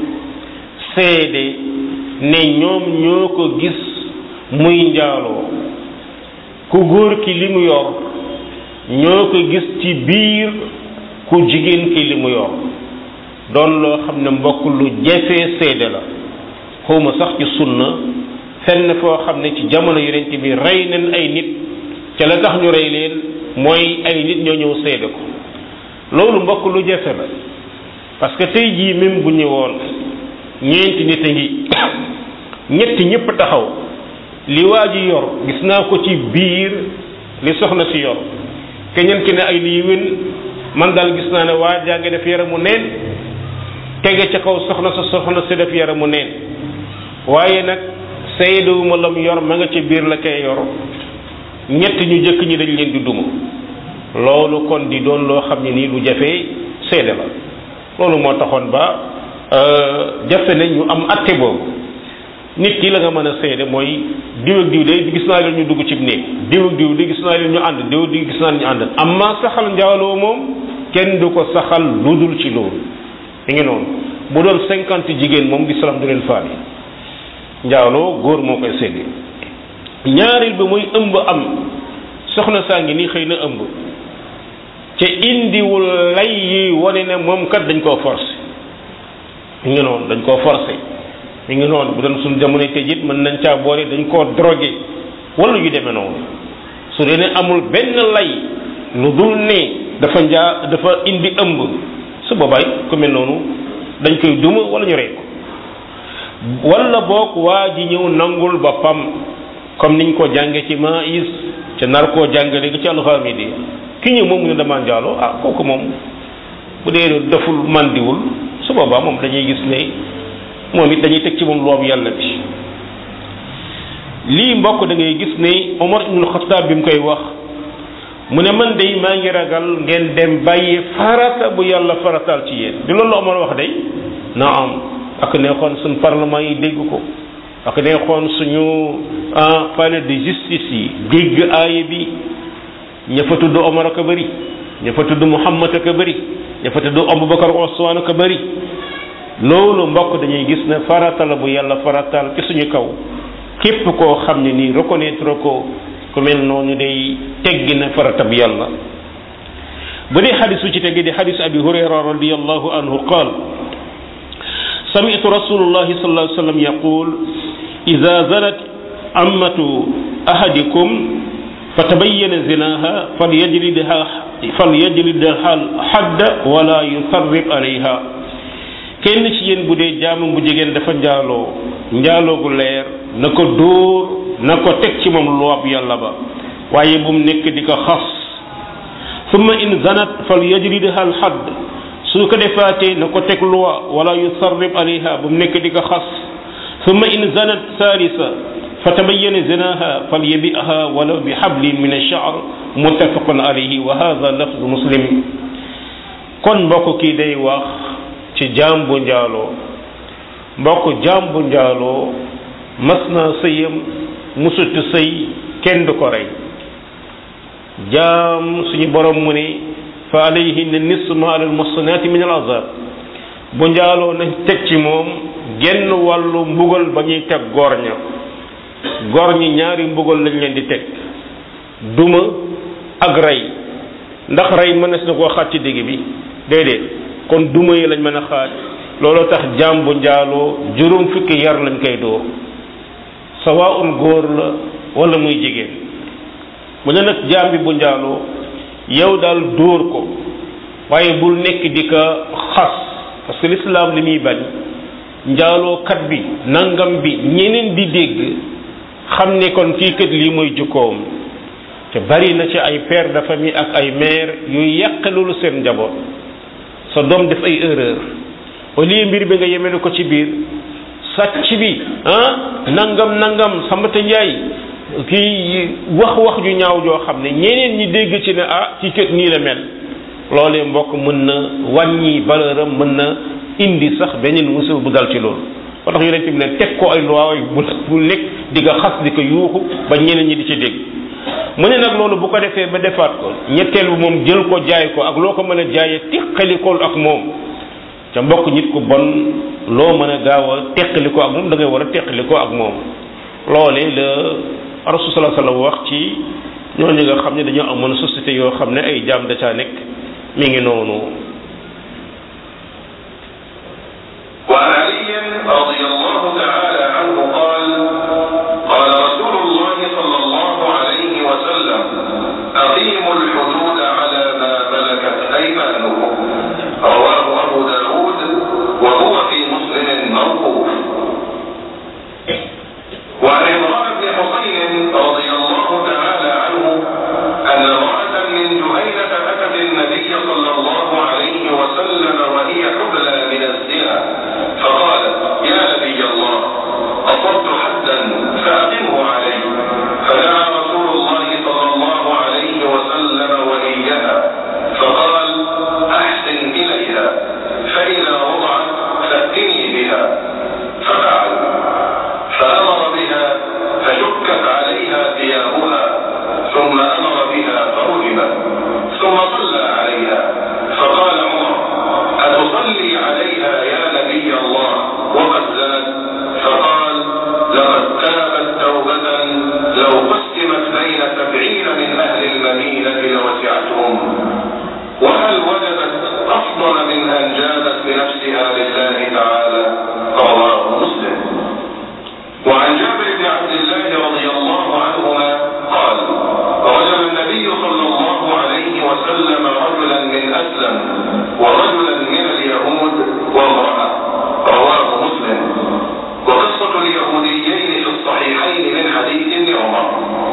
S1: seede ne ñoom ñoo ko gis muy njaaloo ku góor ki li mu yor ñoo ko gis ci biir ku jigéen ki li mu yor doon loo xam ne mbokk lu jafee seede la xawma sax ci sunna fenn foo xam ne ci jamono yonent bi rey nañ ay nit ca la tax ñu rey leen mooy ay nit ñoo ñëw seede ko loolu mbokk lu jafe la parce que tey jii même bu ñëwoon ñeenti nit a ngi ñetti ñëpp taxaw li waa ji yor gis naa ko ci biir li soxna si yor keneen ki ne ay lii wén man daal gis naa ne waa jaa ngi def yaramu neen tege ca kaw soxna sa soxna si def yaramu neen waaye nag seydewuma lam yor ma nga ci biir la koy yor ñett ñu jëkk ñi dañ leen di duma loolu kon di doon loo xam ne nii lu jafee seede la loolu moo taxoon ba jafe ne ñu am atte boobu nit ki la nga mën a seede mooy diw ak diw de gis naa leen ñu dugg ci néeg diw ak diw de gis naa leen ñu ànd diw di gis naa leen ñu ànd amma saxal njaaloo moom kenn du ko saxal lu dul ci loolu mi ngi noonu bu doon cinquante jigéen moom lislaam du leen faale njaaloo góor moo koy seede ñaareel bi muy ëmb am soxna saa ngi nii xëy na ëmb ca indiwul lay yi wane ne moom kat dañ koo forcé mi ngi noonu dañ koo forcé mi ngi noonu bu doon suñu jamono tey jii mën nañ caa boole dañ koo drogué wala yu demee noonu su dee ne amul benn lay lu dul ne dafa njaa dafa indi ëmb su boobaay ku mel noonu dañ koy duma wala ñu rey ko wala boog waa ji ñëw nangul boppam comme niñ ko jànge ci maïs ca nar koo jàngale gi ci alxamidi ki ñëw moom mu ne dama njaaloo ah kooku moom bu dee deful mandiwul su boobaa moom dañuy gis ne moom it dañuy teg ci moom loobu yàlla bi lii mbokk da ngay gis ne Omar ibnul Xattaab bi mu koy wax mu ne man day maa ngi ragal ngeen dem bàyyi farata bu yàlla farataal ci yéen di loolu la Omar wax day naam ak neexoon suñ parlement yi dégg ko ak neexoon suñu palais de justice yi dégg aaya bi ña fa tudd Omar ak a bëri ña fa tudd Muhammad ak a bëri ña fa tudd Abubakar Usmaan ak a bëri loolu mbokk dañuy gis ne farata la bu yàlla farataal ci suñu kaw képp koo xam ne nii reconnaître ko ku mel noonu day teggi na farata bi yàlla bu dee xadis bu ci teggi di xadis abi hurayra radiyallahu anhu qaal sami'tu rasulullahi sallallahu alayhi wa sallam yaqul idha zanat ammatu ahadikum fatabayyana zinaha falyajlidha falyajlidha hadda wala yusarrib alayha kenn ci yéen bu dee jaamam bu jigéen dafa njaaloo njaaloo gu leer na ko dóor na ko teg ci moom loob yàlla ba waaye bu mu nekk di ko xas summa in zanat fal yajridha al hadd su ko defaatee na ko teg loi wala yusarrib alayha bu mu nekk di ko xas summa in zanat salisa fatabayyana zinaha falyabi'ha walaw bi hablin min ash-sha'r muttafaqun alayhi wa hadha lafz muslim kon mbokk kii day wax ci jaam bu njaaloo mbokk jaam bu njaaloo mas na sëyam musutu sëy kenn du ko rey jaam suñu borom mu ne fa alayhinna nisfu ma ala al-muhsanati min al-azab bu njaaloo nañ teg ci moom genn wàllu mbugal ba ñuy teg góor ña góor ñi ñaari mbugal lañ leen di teg duma ak rey ndax rey mënees na koo xaaj ci digg bi déedéet kon duma yi lañ mën a xaaj looloo tax jaam bu njaaloo juróom fukki yar lañ koy dóor sawaa'un góor la wala muy jigéen bu ne nag jaam bi bu njaaloo yow daal dóor ko waaye bul nekk di ko xas parce que l'islam li muy bañ njaaloo kat bi nangam bi ñeneen di dégg xam ne kon kii kat lii mooy jukkoom te bari na ci ay père de famille ak ay mère yuy yàq loolu seen njaboot sa doom def ay erreur au lieu mbir bi nga yemele ko ci biir sàcc bi ah nangam nangam Sambata Njaay kii wax wax ju ñaaw joo xam ne ñeneen ñi dégg ci ne ah ci kët nii la mel loolee mbokk mën na wàññi valeur am mën na indi sax beneen musiba bu dal ci loolu moo tax yonent bi ne teg ko ay loi bu bu nekk di nga xas di ko yuuxu ba ñeneen ñi di ci dégg mu ne nag loolu bu ko defee ba defaat ko ñetteel bu moom jël ko jaay ko ak loo ko mën a jaayee teqali ko ak moom ca mbokk nit ku bon loo mën a gaaw a teqali ko ak moom da ngay war a teqali ko ak moom loolee la Rasul sallallahu alayhi wasallam wax ci ñooñu nga xam ne dañoo amoon société yoo xam ne ay jaam da caa nekk mi ngi noonu.
S2: wa Ali radiyallahu ta'ala anhu qala qala rasulullah sallallahu alayhi wa sallam aqimu al-hudud ala ma malakat aymanukum rawahu Abu Dawud wa huwa fi Muslim mawquf. وعن عمران بن حسين رضي الله تعالى عنه أن امرأة من جهينة أتت النبي صلى الله عليه وسلم وهي حبلى من الزنا فقالت يا نبي الله أصبت حدا فأقمه علي فدعا رسول الله صلى الله عليه وسلم وليها فقال أحسن إليها فإذا وضعت فأتني بها ففعل فأمر بها فشكت عليها ثيابها ثم أمر بها فرجمت ثم صلى عليها فقال عمر أتصلي عليها يا نبي الله وقد زنت فقال لقد تابت توبة لو قسمت بين سبعين من أهل المدينة لوسعتهم وهل وجدت أفضل من أن جادت بنفسها لله تعالى رواه مسلم. وعن جابر بن عبد الله رضي الله عنهما قال رجل النبي صلى الله عليه وسلم رجلا من أسلم ورجلا من اليهود وامرأة رواه مسلم. وقصة اليهوديين في الصحيحين من حديث ابن عمر.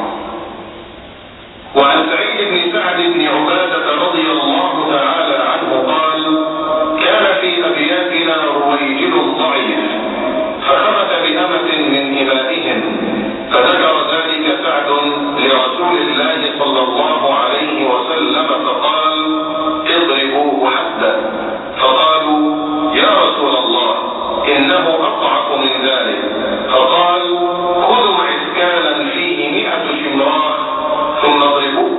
S2: وعن سعيد بن سعد بن عبادة رضي الله تعالى عنه قال كان في أبياتنا رويجل ضعيف فخبت بأمة من إمائهم فذكر ذلك سعد لرسول الله صلى الله عليه وسلم فقال اضربوه حدا فقالوا يا رسول الله إنه أضعف من ذلك فقال خذوا عسكالا فيه مئة شمراء ثم اضربوه.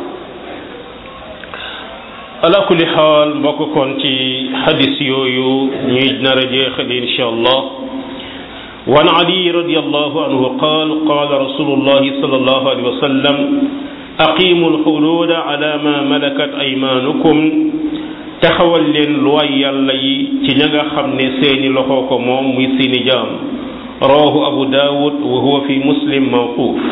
S1: ala kulli xaal mbokk kon ci xadis yooyu ñuy nar a jeexal insha allah. وعن علي رضي الله عنه قال قال رسول الله صلى الله عليه وسلم أقيموا الحدود على ما ملكت أيمانكم taxawal leen luwaay yàlla yi ci ña nga xam ne seeni loxo ko moom muy seeni jaam rawahu Abu Dawud wa huwa fi Muslim mawquf.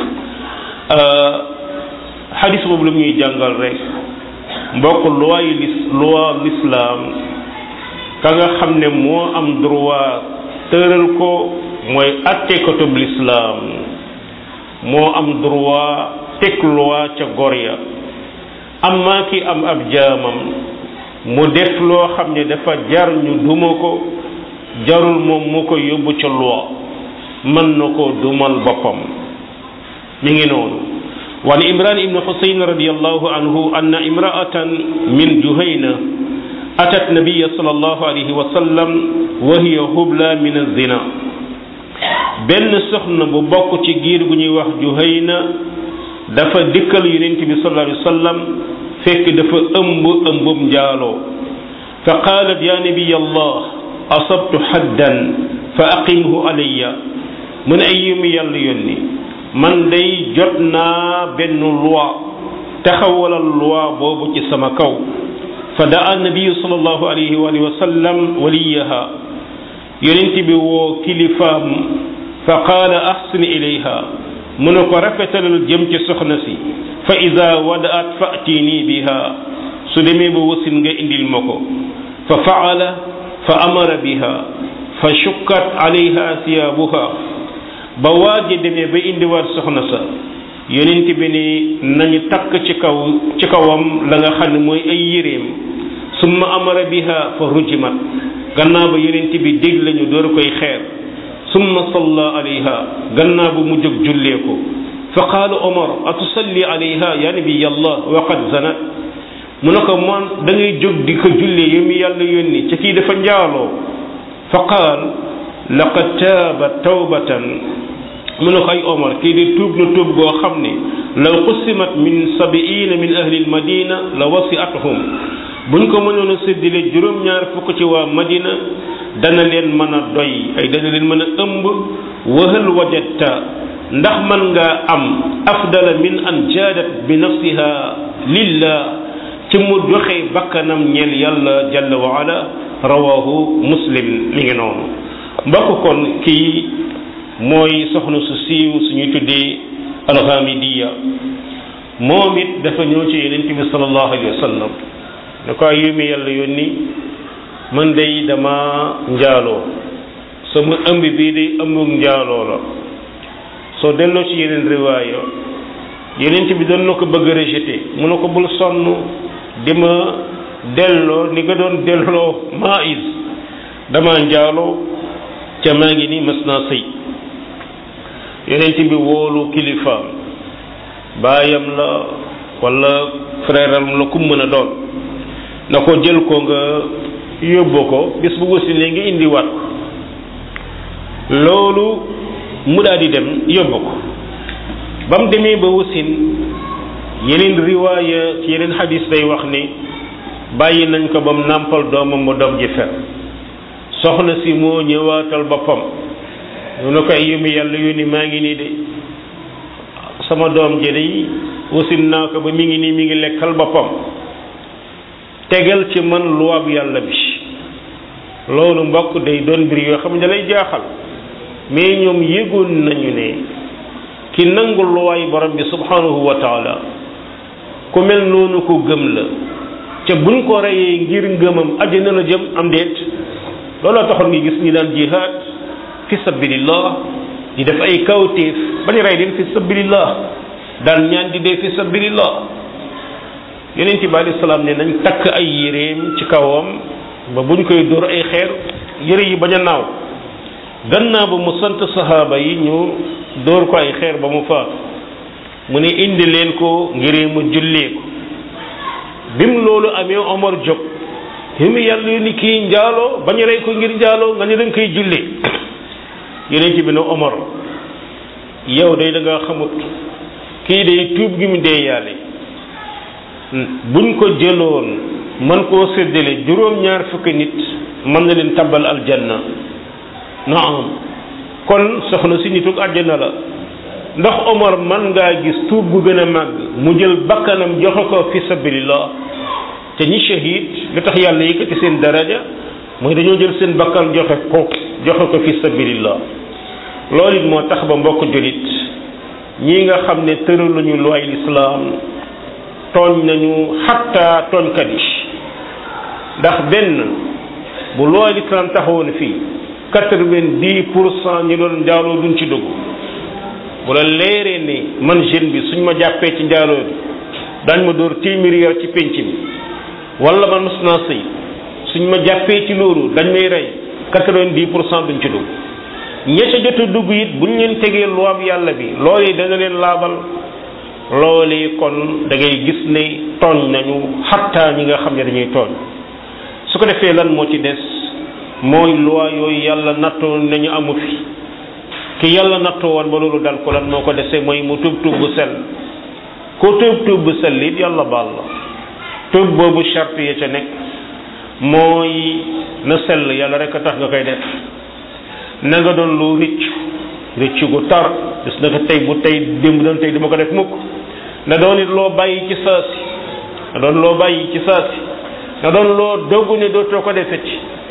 S1: xadis boobu lu ñuy jàngal rek mbokk luwaayu lis luwaa lislaam ka nga xam ne moo am droit tëral ko mooy attekatub lislaam moo am droit teg loi ca gor ya amma ki am ab jaamam mu def loo xam ne dafa jar ñu duma ko jarul moom mu ko yóbbu ca loi mën na ko dumal boppam mi ngi noonu. وعن إمران بن حسين رضي الله عنه أن امرأة من جهينة أتت النبي صلى الله عليه وسلم وهي هبلى من الزنا. benn soxna bu bokk ci giir gu ñuy wax Juhayna dafa dikkal yonent bi sallallahu alayhi wa sallam fekk dafa ëmb ëmbum njaaloo fa qaalat ya nabiy allah asabtu haddan fa aqimhu alayya mu ne ay yumi yàlla yónni man day jot naa benn loi taxawalal loi boobu ci sama kaw fa daa nabiyu sallallahu alayhi wa sallam waliyaha yonent bi woo kilifaam fa qaala ahsin ilayha mu ne ko rafetalal jëm ci soxna si fa ida wadaat fatini biha su demee ba wasin nga indil ma ko fa faala fa amara biha fa shukkat alayha siyabuha ba waaje demee ba indiwaat soxna sa yonent bi ni nañu takk ci kaw ci kawam la nga xam ne mooy ay yéreem summa amara biha fa rujimat gannaaw ba yonent bi dégg lañu door koy xeer summa salla alayha gannaaw ba mu jóg jullee ko fa qaala Omar atusalli alayha ya nabiyallah wa qad zanat mu ne ko man da ngay jóg di ko jullee yow mi yàlla yónni ca kii dafa njaaloo fa qaal laqad taaba tawbatan mu ne ko ay Omar kii di tuub na tuub goo xam ne law qusimat min sabiina min ahli almadina la wasi'atuhum buñ ko mënoon a séddale juróom-ñaar fukk ci waa Madina dana leen mën a doy ay dana leen mën a ëmb wahal wajadta ndax man nga am afdala min an jaadat bi nafsiha lillah ci mu joxe bakkanam ñeel yàlla jalla wa ala rawahu muslim mi ngi noonu mbokk kon kii mooy soxna su siiw suñuy tuddee alxamidiya moom it dafa ñëw ci yonent bi sallallahu alayhi wa sallam ne ko ay yumi yàlla yónni man day dama njaaloo sama ëmb bii day ëmbug njaaloo la soo delloo ci yeneen riwaaya yonent bi doon na ko bëgg a rejeté mu ne ko bul sonn di ma delloo ni nga doon delloo maïs dama njaaloo ca maa ngi nii mas naa sëy yonent bi woolu kilifaam baayam la wala frère am la ku mën a doon na ko jël ko nga yóbbu ko bis bu wasinee nga indiwaat ko loolu mu daal di dem yóbbu ko ba mu demee ba wasin yeneen riwaaya ci yeneen xadis day wax ni bàyyi nañ ko ba mu nàmpal doomam ba doom ji fer soxna si moo ñëwaatal boppam ñu ne ko ay yumi yàlla yónni maa ngi nii de sama doom ji day wasin naa ko ba mi ngi nii mi ngi lekkal boppam tegal ci man luwaab yàlla bi loolu mbokk day doon mbir yoo xam ne da lay jaaxal mais ñoom yëgoon nañu ne ki nangu luwaay borom bi subhanahu wa taala ku mel noonu ko gëm la ca buñ ko reyee ngir ngëmam àddina la jëm am déet looloo taxoon ngi gis ñi daan jihaad fi sabilillah di def ay kawtéef bañ rey leen fi sabilillah daan ñaan di dee fi sabilillah yonent bi alayhi salaam ne nañ takk ay yéreem ci kawam ba buñ koy dóor ay xeer yére yi bañ a naaw gannaaw ba mu sant sahaaba yi ñu dóor ko ay xeer ba mu faatu mu ne indi leen ko ngir mu jullee ko bim loolu amee Omar jóg yi mu yàlla yu ni kii njaaloo bañ a rey ko ngir njaaloo nga ne dañ koy jullee yonent bi ne Omar yow day da nga xamut kii day tuub gi mu dee yàlla buñ ko jëloon man koo séddale juróom-ñaar fukki nit mën na leen tabbal aljanna naam kon soxna si nituk aljanna la ndax Omar man ngaa gis tuub bu gën a màgg mu jël bakkanam joxe ko fi sabilillah te ñi shahid lu tax yàlla yëkkati seen daraja mooy dañoo jël seen bakkan joxe ko joxe ko fi sabilillah loolu it moo tax ba mbokk julit ñi nga xam ne tëral lañu looy lislaam tooñ nañu xatta tooñkat yi ndax benn bu looy lislaam taxawoon fii quatre-vingt-dix pour cent ñi doon njaaloo duñ ci dugg bu la leeree ni man jeune bi suñ ma jàppee ci njaaloo bi dañ ma dóor téeméeri yar ci pénc mi wala man mos naa sëy suñ ma jàppee ci loolu dañ may rey quatre-vingt-dix pour cent duñ ci dugg ña ca jot a dugg it buñ leen tegee loi yàlla bi loolu yi dana leen laabal loolu kon da ngay gis ne tooñ nañu xattaa ñi nga xam ne dañuy tooñ su ko defee lan moo ci des mooy loi yooyu yàlla nattoo nañu amu fi ki yàlla nattoo woon ba loolu dal ko lan moo ko desee mooy mu tuub tuub bu sell ko tuub tuub bu sell it yàlla baal la tuub boobu charte ya ca nekk mooy na sell yàlla rek a tax nga koy def na nga doon lu rëccu rëccu gu tar gis na ko tey bu tey démb doon tey dama ko def mukk na doon it loo bàyyi ci saasi na doon loo bàyyi ci saasi na doon loo doggu ne dootoo ko defet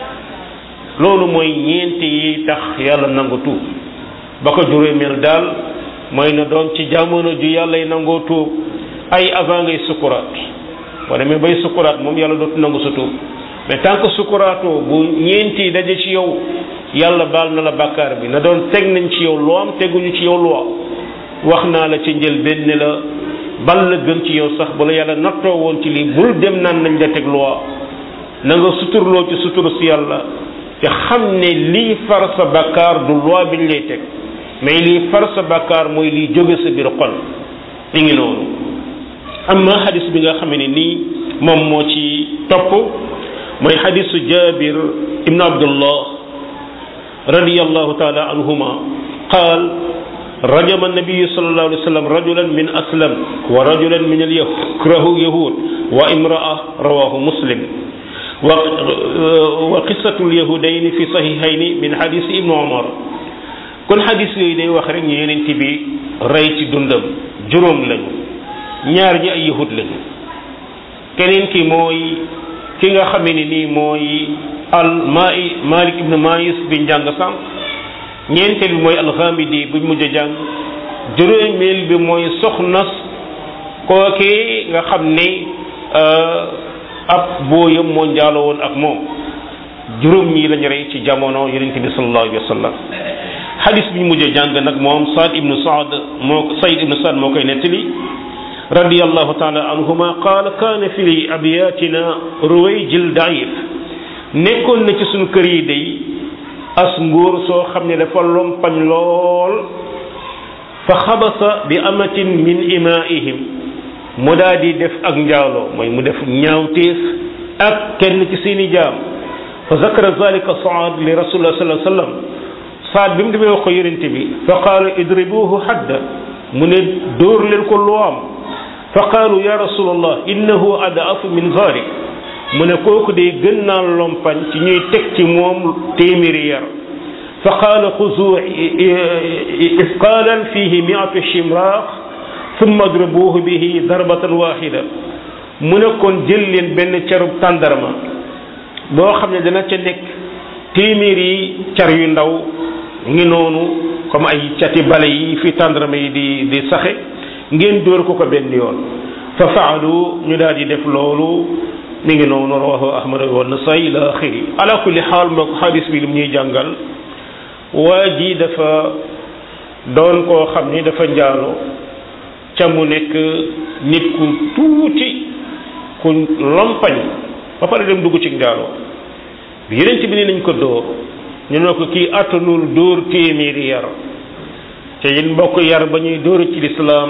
S1: loolu mooy ñeenti yi tax yàlla nangu tuub ba ko juróomeel daal mooy na doon ci jamono ju yàlla nangoo tuub ay avant ngay sukuraat boo demee bay sukuraat moom yàlla dootu nangu sa tuub mais tant que sukuraatoo bu ñeenti daje ci yow yàlla baal na la bàkkaar bi na doon teg nañ ci yow loo am teguñu ci yow loo wax naa la ci njël benn la bal la gën ci yow sax bu la yàlla nattoo woon ci lii bul dem naan nañ la teg loo na nga suturloo ci suturu si yàlla te xam ne lii far sa bakkaar du loi bi ñu lay teg mais lii far sa bakkaar mooy lii jóge sa biir xol mi ngi noonu. amma xadis bi nga xam ne nii moom moo ci topp mooy xadisu Jabir ibn Abdullah radiyallahu taala anhuma qaal rajama annabiyu sallallahu alayhi wa sallam rajulan min aslam wa rajulan min al yahud wa imraa rawahu muslim wa wa qissatu al yahudayni fi sahihayni min hadisi ibnu umar. kon hadis yooyu day wax rek ñu yenent bi rey ci dundam juróom lañu, ñaar ñi ay yahud lañu, keneen ki mooy ki nga xam ne nii mooy al mai malik ibnu maïs bi njàng sànq, ñeenteel bi mooy alxamidi buñ mujj a jàng, juróomeel bi mooy soxnas kookee nga xam ne ab booyam moo njaaloo woon ak moom. juróom ñii lañu rey ci jamono yonent bi sallallahu alayhi wa sallam. xadis bi ñu mujj a jàng nag moom Saad ibnu Saad moo Sayd ibnu Saad moo koy nettali radiyallahu taala anhuma qaala kaana fi abiyaatina ruwayjil daif, nekkoon na ci suñu kër yi day as nguur soo xam ne dafa lompañ lool, fa xabasa bi amatin min imaihim, mu daal di def ak njaaloo mooy mu def ñaawteef ak kenn ci seeni jaam. fa zakara zalika Saad li rasulillah sallallahu alayhi wa sallam, Saad bi mu demee wax ko yonente bi, fa qaala idribuhu hadda, mu ne dóor leen ko loo am. fa qaalu ya rasulallah innahu adaafu min zalik, mu ne kooku day gën naa lompañ ci ñuy teg ci moom téeméeri yar. fa qaala xuzu isqaalan fihi miatu shimraax thumma adribuhu bihi darbatan waxida, mu ne kon jël leen benn carub tàndarma boo xam ne dana ca nekk téeméeri car yu ndaw ngi noonu comme ay cati bale yi fi tàndarma yi di di saxe, ngeen dóor ko ko benn yoon. fa faalu ñu daal di def loolu mi ngi noonu rawahu ahmad wa nasai ila axiri. ala kulli xaal moo ko xadis bi li mu ñuy jàngal, waa ji dafa doon koo xam ni dafa njaaloo ca mu nekk nit ku tuuti ku lompañ ba pare dem dugg ci njaaloo bi yeneen bi ni nañ ko dóor, ñu ne ko kii attanul dóor téeméeri yar. te yéen mbokk yar ba ñuy dóor ci lislaam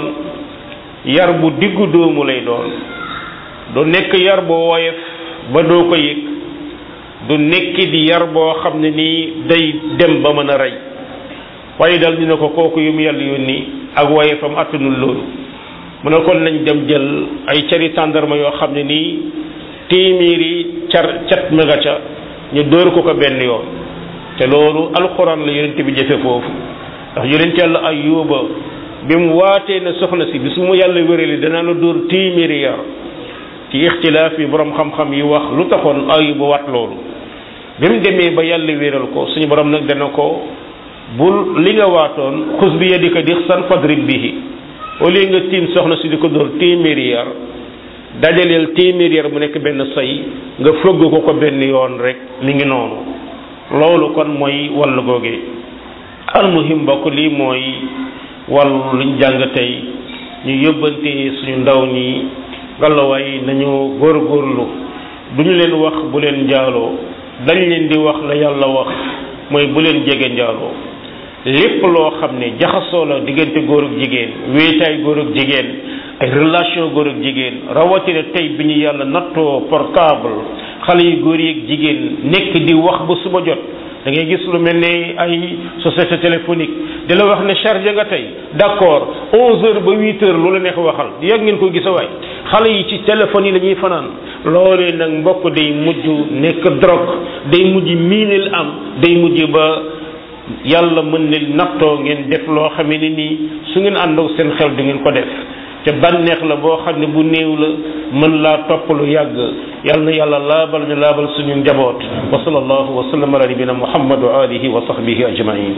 S1: yar bu diggu doomu lay doon, du nekk yar boo woyof ba doo ko yëg, du nekk di yar boo xam ne nii day dem ba mën a rey. waaye daal ñu ne ko kooku yu mu yàlla yónni ak woyofam attanul loolu, mu ne kon nañ dem jël ay cari tàndarma yoo xam ne nii téeméeri car cat ma nga ca, ñu dóor ko ko benn yoon. te loolu alxuraan la yonent bi jëfe foofu, ndax yonent yàlla Ayyuba bi mu waatee ne soxna si bis mu yàlla wérali danaa la dóor téeméeri yar. ci ixtilaaf yi borom xam-xam yi wax lu taxoon Ayyuba waat loolu. bi mu demee ba yàlla wéral ko suñu borom nag dana ko bul li nga waatoon xus bi yadika dixsan fadrib bihi, au lieu nga tiim soxna si di ko dóor téeméeri yar, dajaleel téeméeri yar mu nekk benn say nga fëgg ko ko benn yoon rek mi ngi noonu. loolu kon mooy wàllu googe. almuhim bokk lii mooy wàllu luñ jàng tey, ñu yóbbante suñu ndaw ñi ngalawaay nañu góorgóorlu, du ñu leen wax bu leen njaaloo, dañ leen di wax la yàlla wax mooy bu leen jege njaaloo. lépp loo xam ne jaxasoo la diggante góor ak jigéen, wéetaay góor ak jigéen, ay relation góor ak jigéen, rawatina tey bi ñu yàlla nattoo portable, xale yu góor yi ak jigéen nekk di wax ba suba jot. da ngay gis lu mel ne ay société téléphonique di la wax ne chargé nga tey d'accord onze heures ba huit heures lu la neex waxal yàgg ngeen ko gisa waay. xale yi ci téléphone yi la ñuy fanaan. loolee nag mbokk day mujj nekk drogue, day mujj miinil am, day mujj ba yàlla mën ne nattoo ngeen def loo xam ne nii su ngeen àndoo seen xel du ngeen ko def. te bànneex la boo xam ne bu néew la mën laa topp lu yàgg. yàlla na yàlla laabal ñu laabal suñu njaboot. wa sallallahu wa sallam ala nabina muhammad wa alihi wa sahbihi ajmain.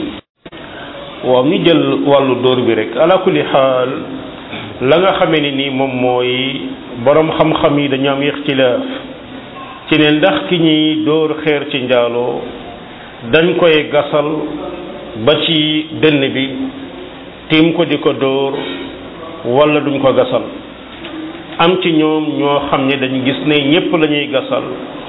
S1: waaw ñu jël wàllu dóor bi rek ala kulli xaal la nga xamee ne nii moom mooy borom xam-xam yi dañu am ixtilaaf ci ne ndax ki ñuy dóor xeer ci njaaloo dañ koy gasal ba ci dënn bi tiim ko di ko dóor wala duñ ko gasal. am ci ñoom ñoo xam ne dañu gis ne ñépp la ñuy gasal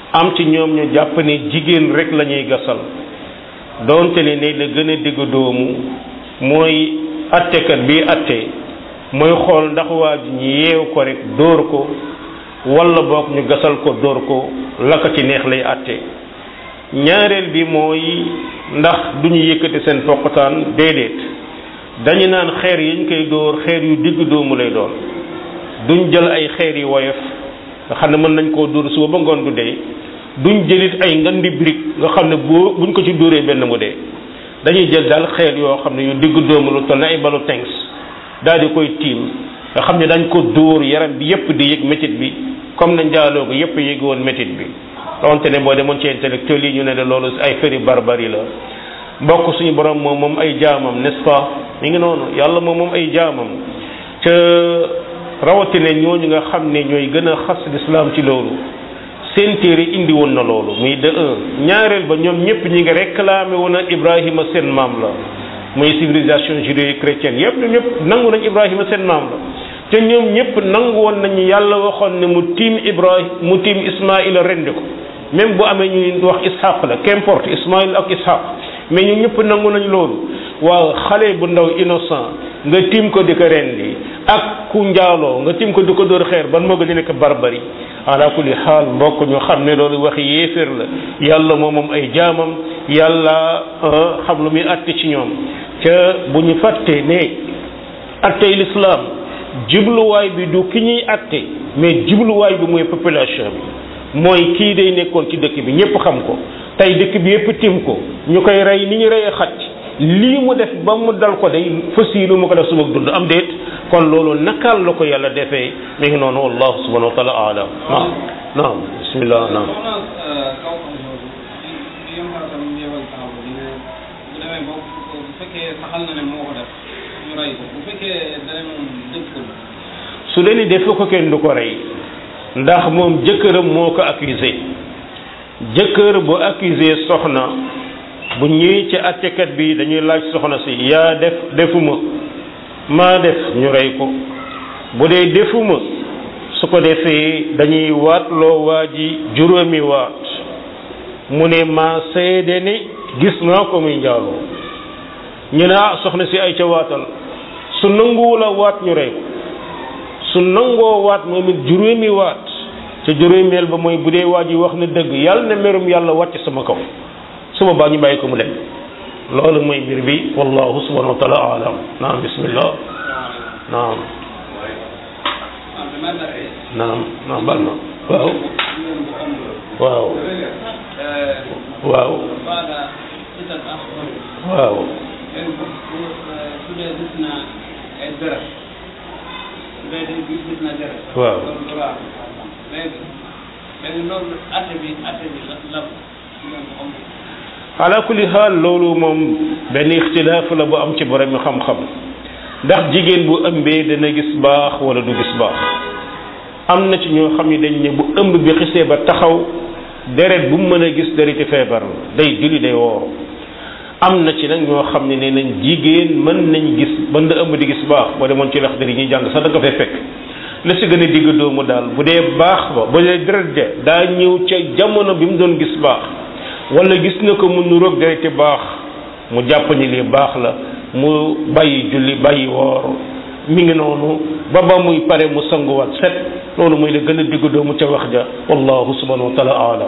S1: am ci ñoom ñu jàpp ne jigéen rek la ñuy gasal doonte ne ne la gën a digg doomu mooy attekat bi atte mooy xool ndax waa ji ñu yeew ko rek dóor ko wala boog ñu gasal ko dóor ko la ko ci neex lay atte ñaareel bi mooy ndax du ñu yëkkati seen poqataan déedéet dañu naan xeer yi ñu koy dóor xeer yu digg doomu lay doon duñ jël ay xeer yu woyof nga xam ne mën nañ koo dóor suba ba ngoon du dee duñ jëlit ay ngandi brique nga xam ne boo buñ ko ci dóoree benn mu dee dañuy jël daal xeer yoo xam ne yu digg doomu lu toll ne ay balu tenks daal di koy tiim nga xam ne dañ ko dóor yaram bi yépp di yëg métit bi comme na njaaloo ko yépp yëg woon métit bi donte ne boo demoon ci intellectuel yi ñu ne la loolu ay feri barbarie la mbokk suñu borom moom moom ay jaamam n'est-ce pas mi ngi noonu yàlla moom moom ay jaamam ca rawatina ñooñu nga xam ne ñooy gën a xas l'islam ci loolu seen téere indi woon na loolu muy de un ñaareel ba ñoom ñëpp ñi nga réclamé woon a Ibrahima seen maam la muy civilisation judéo-chrétienne yëpp ñoom ñëpp nangu nañ Ibrahima seen maam la te ñoom ñëpp nangu woon nañu yàlla waxoon ne mu tiim Ibrahim mu tiim Ismaïla rendi ko même bu amee ñuy wax Ishaq la qu'importe Ismaïl ak Ishaq mais ñun ñëpp nangu nañ loolu waaw xale bu ndaw innocent nga tiim ko di ko rendi ak ku njaaloo nga tiim ko di ko dóor xeer ban moo gën a nekk barbarie ala kulli xaal mbokk ñu xam ne loolu waxi yéeféer la yàlla moom moom ay jaamam yàlla xam lu muy atte ci ñoom ca bu ñu fàttee ne attey l'islam jubluwaay bi du ki ñuy atte mais jubluwaay bi mooy population bi mooy kii day nekkoon ci dëkk bi ñëpp xam ko tey dëkk bi yëpp tim ko ñu koy rey ni ñu reyee xaj lii mu def ba mu dal ko day fas yi lu mu ko def suba dund am déet kon loolu nakaal la ko yàlla defee mi ngi noonu wallahu subhanahu wa taala alam naam naam bismillah naam su dee ni def ko kenn du ko rey ndax moom jëkkëram moo ko accusé jëkkër bu accusé soxna bu ñëwee ci attekat bi dañuy laaj soxna si yaa def defuma maa def ñu rey ko bu dee defuma su ko defee dañuy waat loo waa ji juróomi waat mu ne maa seede ne gis naa ko muy njaaloo ñu ne ah soxna si ay ca waatal su nanguwul a waat ñu rey ko su nangoo waat moom it juróomi waat ca juróomeel ba mooy bu dee waa ji wax na dëgg yàlla na merum yàlla wàcc sama kaw suba baa ñu bàyyi ko mu dem loolu mooy mbir bi wallahu subhanahu wa taala alam naam bismillah naam naam naam bal ma waaw waaw waaw waaw waaw ala kulli xaal loolu moom benn ixtilaaf la bu am ci borom yu xam-xam ndax jigéen bu ëmbee dana gis baax wala du gis baax am na ci ñoo xam ne dañ ne bu ëmb bi xisee ba taxaw deret bu mu mën a gis dereti feebar la day julli day woor am na ci nag ñoo xam ne nee nañ jigéen mën nañ gis mën na ëmb di gis baax boo demoon ci lax dëri ñuy jàng sax da nga fay fekk la si gën a digg doomu daal bu dee baax ba bu dee deret ja daa ñëw ca jamono bi mu doon gis baax wala gis na ko mu nuroog dereti baax mu jàpp ni lii baax la mu bàyyi julli bàyyi woor mi ngi noonu ba ba muy pare mu sanguwaat set loolu mooy la gën a digg doomu ca wax ja wallahu subhanahu wa taala alam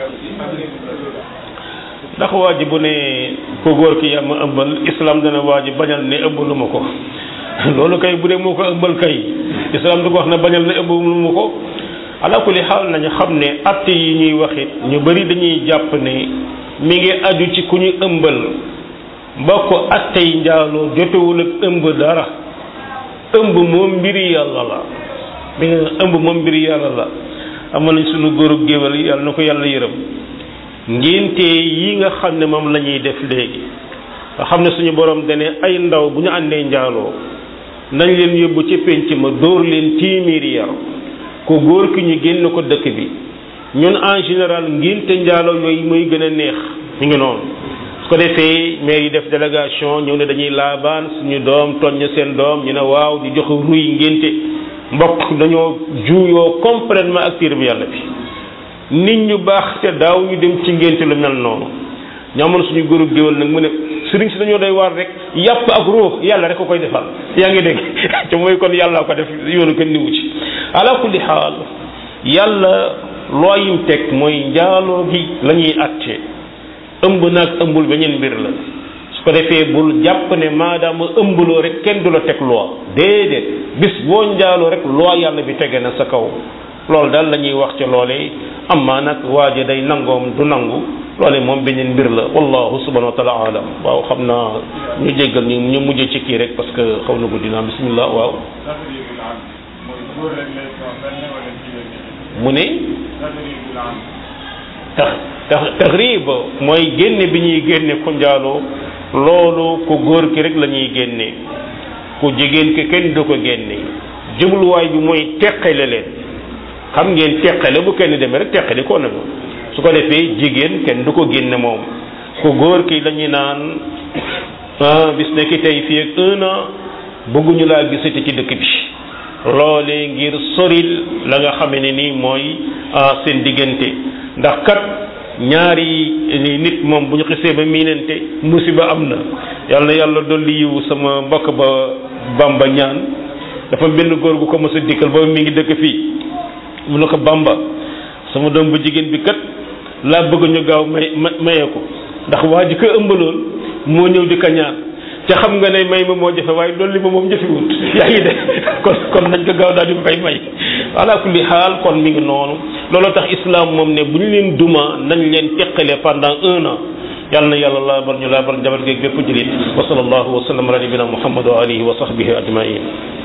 S1: ndax waa ji bu ne ko góor ki yaa ma ëmbal islam dana waa ji bañal ne ëmbaluma ko loolu kay bu dee moo ko ëmbal kay islam du ko wax ne bañal ne ëmbaluma ko ala kulli xaal nañu xam ne atte yi ñuy waxit ñu bari dañuy jàpp ne mi ngi aju ci ku ñu ëmbal mbokk atte yi njaaloo jotewul ak ëmb dara ëmb moom mbiri yàlla la mi nga ëmb moom mbiri yàlla la amoon nañ suñu góoru géwél yàlla na ko yàlla yërëm ngénte yi nga xam ne moom la ñuy def léegi nga xam ne suñu borom dane ay ndaw bu ñu àndee njaaloo nañ leen yóbbu ci pénc ma dóor leen téeméeri yar ko góor ki ñu génn ko dëkk bi ñun en général ngénte njaaloo yooyu mooy gën a neex ñu ngi noonu su ko defee maire yi def délégation ñëw ne dañuy laabaan suñu doom toññ seen doom ñu ne waaw di jox ruy ngénte mbokk dañoo juuyoo complètement ak téere bi yàlla bi nit ñu baax te daaw ñu dem ci ngénte lu mel noonu ñaamoon suñu góoru géwal nag mu ne sëriñ si dañoo doy waar rek yàpp ak ruux yàlla rek ko koy defal yaa ngi dégg te mooy kon yàlla ko def yoonu kenn niwu ci ala kulli xaal yàlla loo yim teg mooy njaaloo gi la ñuy atte ëmb naag ëmbul beneen mbir la su ko defee bul jàpp ne maadaama ëmbaloo rek kenn du la teg loi déedéet bis boo njaaloo rek loi yàlla bi tege na sa kaw loolu daal la ñuy wax ca loolee amma nag waaja day nangoom du nangu loole moom beneen mbir la wallahu subhanahu wa taala alam waaw xam naa ñu jéggal ñu ñu mujjee ci kii rek parce que xaw na guddi naa bismillah waaw mu ne tax tax taxrib mooy génne bi ñuy génne ku njaaloo loolu ku góor ki rek la ñuy génne ku jigéen ki kenn du ko génne jubluwaay bi mooy teqale leen xam ngeen teqale bu kenn demee rek teqale ko nañu su ko defee jigéen kenn du ko génne moom ku góor ki la ñuy naan bis ne ki tey fii ak un an bëgguñu laa gisati ci dëkk bi loolee ngir soril la nga xame ne nii mooy seen diggante ndax kat ñaari nit moom bu ñu xisee ba miinante musiba am na yàlla na yàlla dolli yiw sama mbokk ba Bamba ñaan dafa benn góor gu ko mos a dikkal ba mi ngi dëkk fii mu ne ko Bamba sama doom bu jigéen bi kat laa bëgg ñu gaaw may maye ko ndax waa ji ko ëmbaloon moo ñëw di ko ñaan te xam nga ne may ma moo jafe waaye loolu li ma moom jafewut yaa ngi de kon kon nañ ko gaaw daal di fay may ala kulli xaal kon mi ngi noonu loolu tax islam moom ne bu ñu leen duma nañ leen teqale pendant un an yàlla na yàlla laabal ñu laabal njaboot geeg bépp jullit wa sallallahu wa sallam ala nabina muhammad wa alihi wa sahbihi ajmain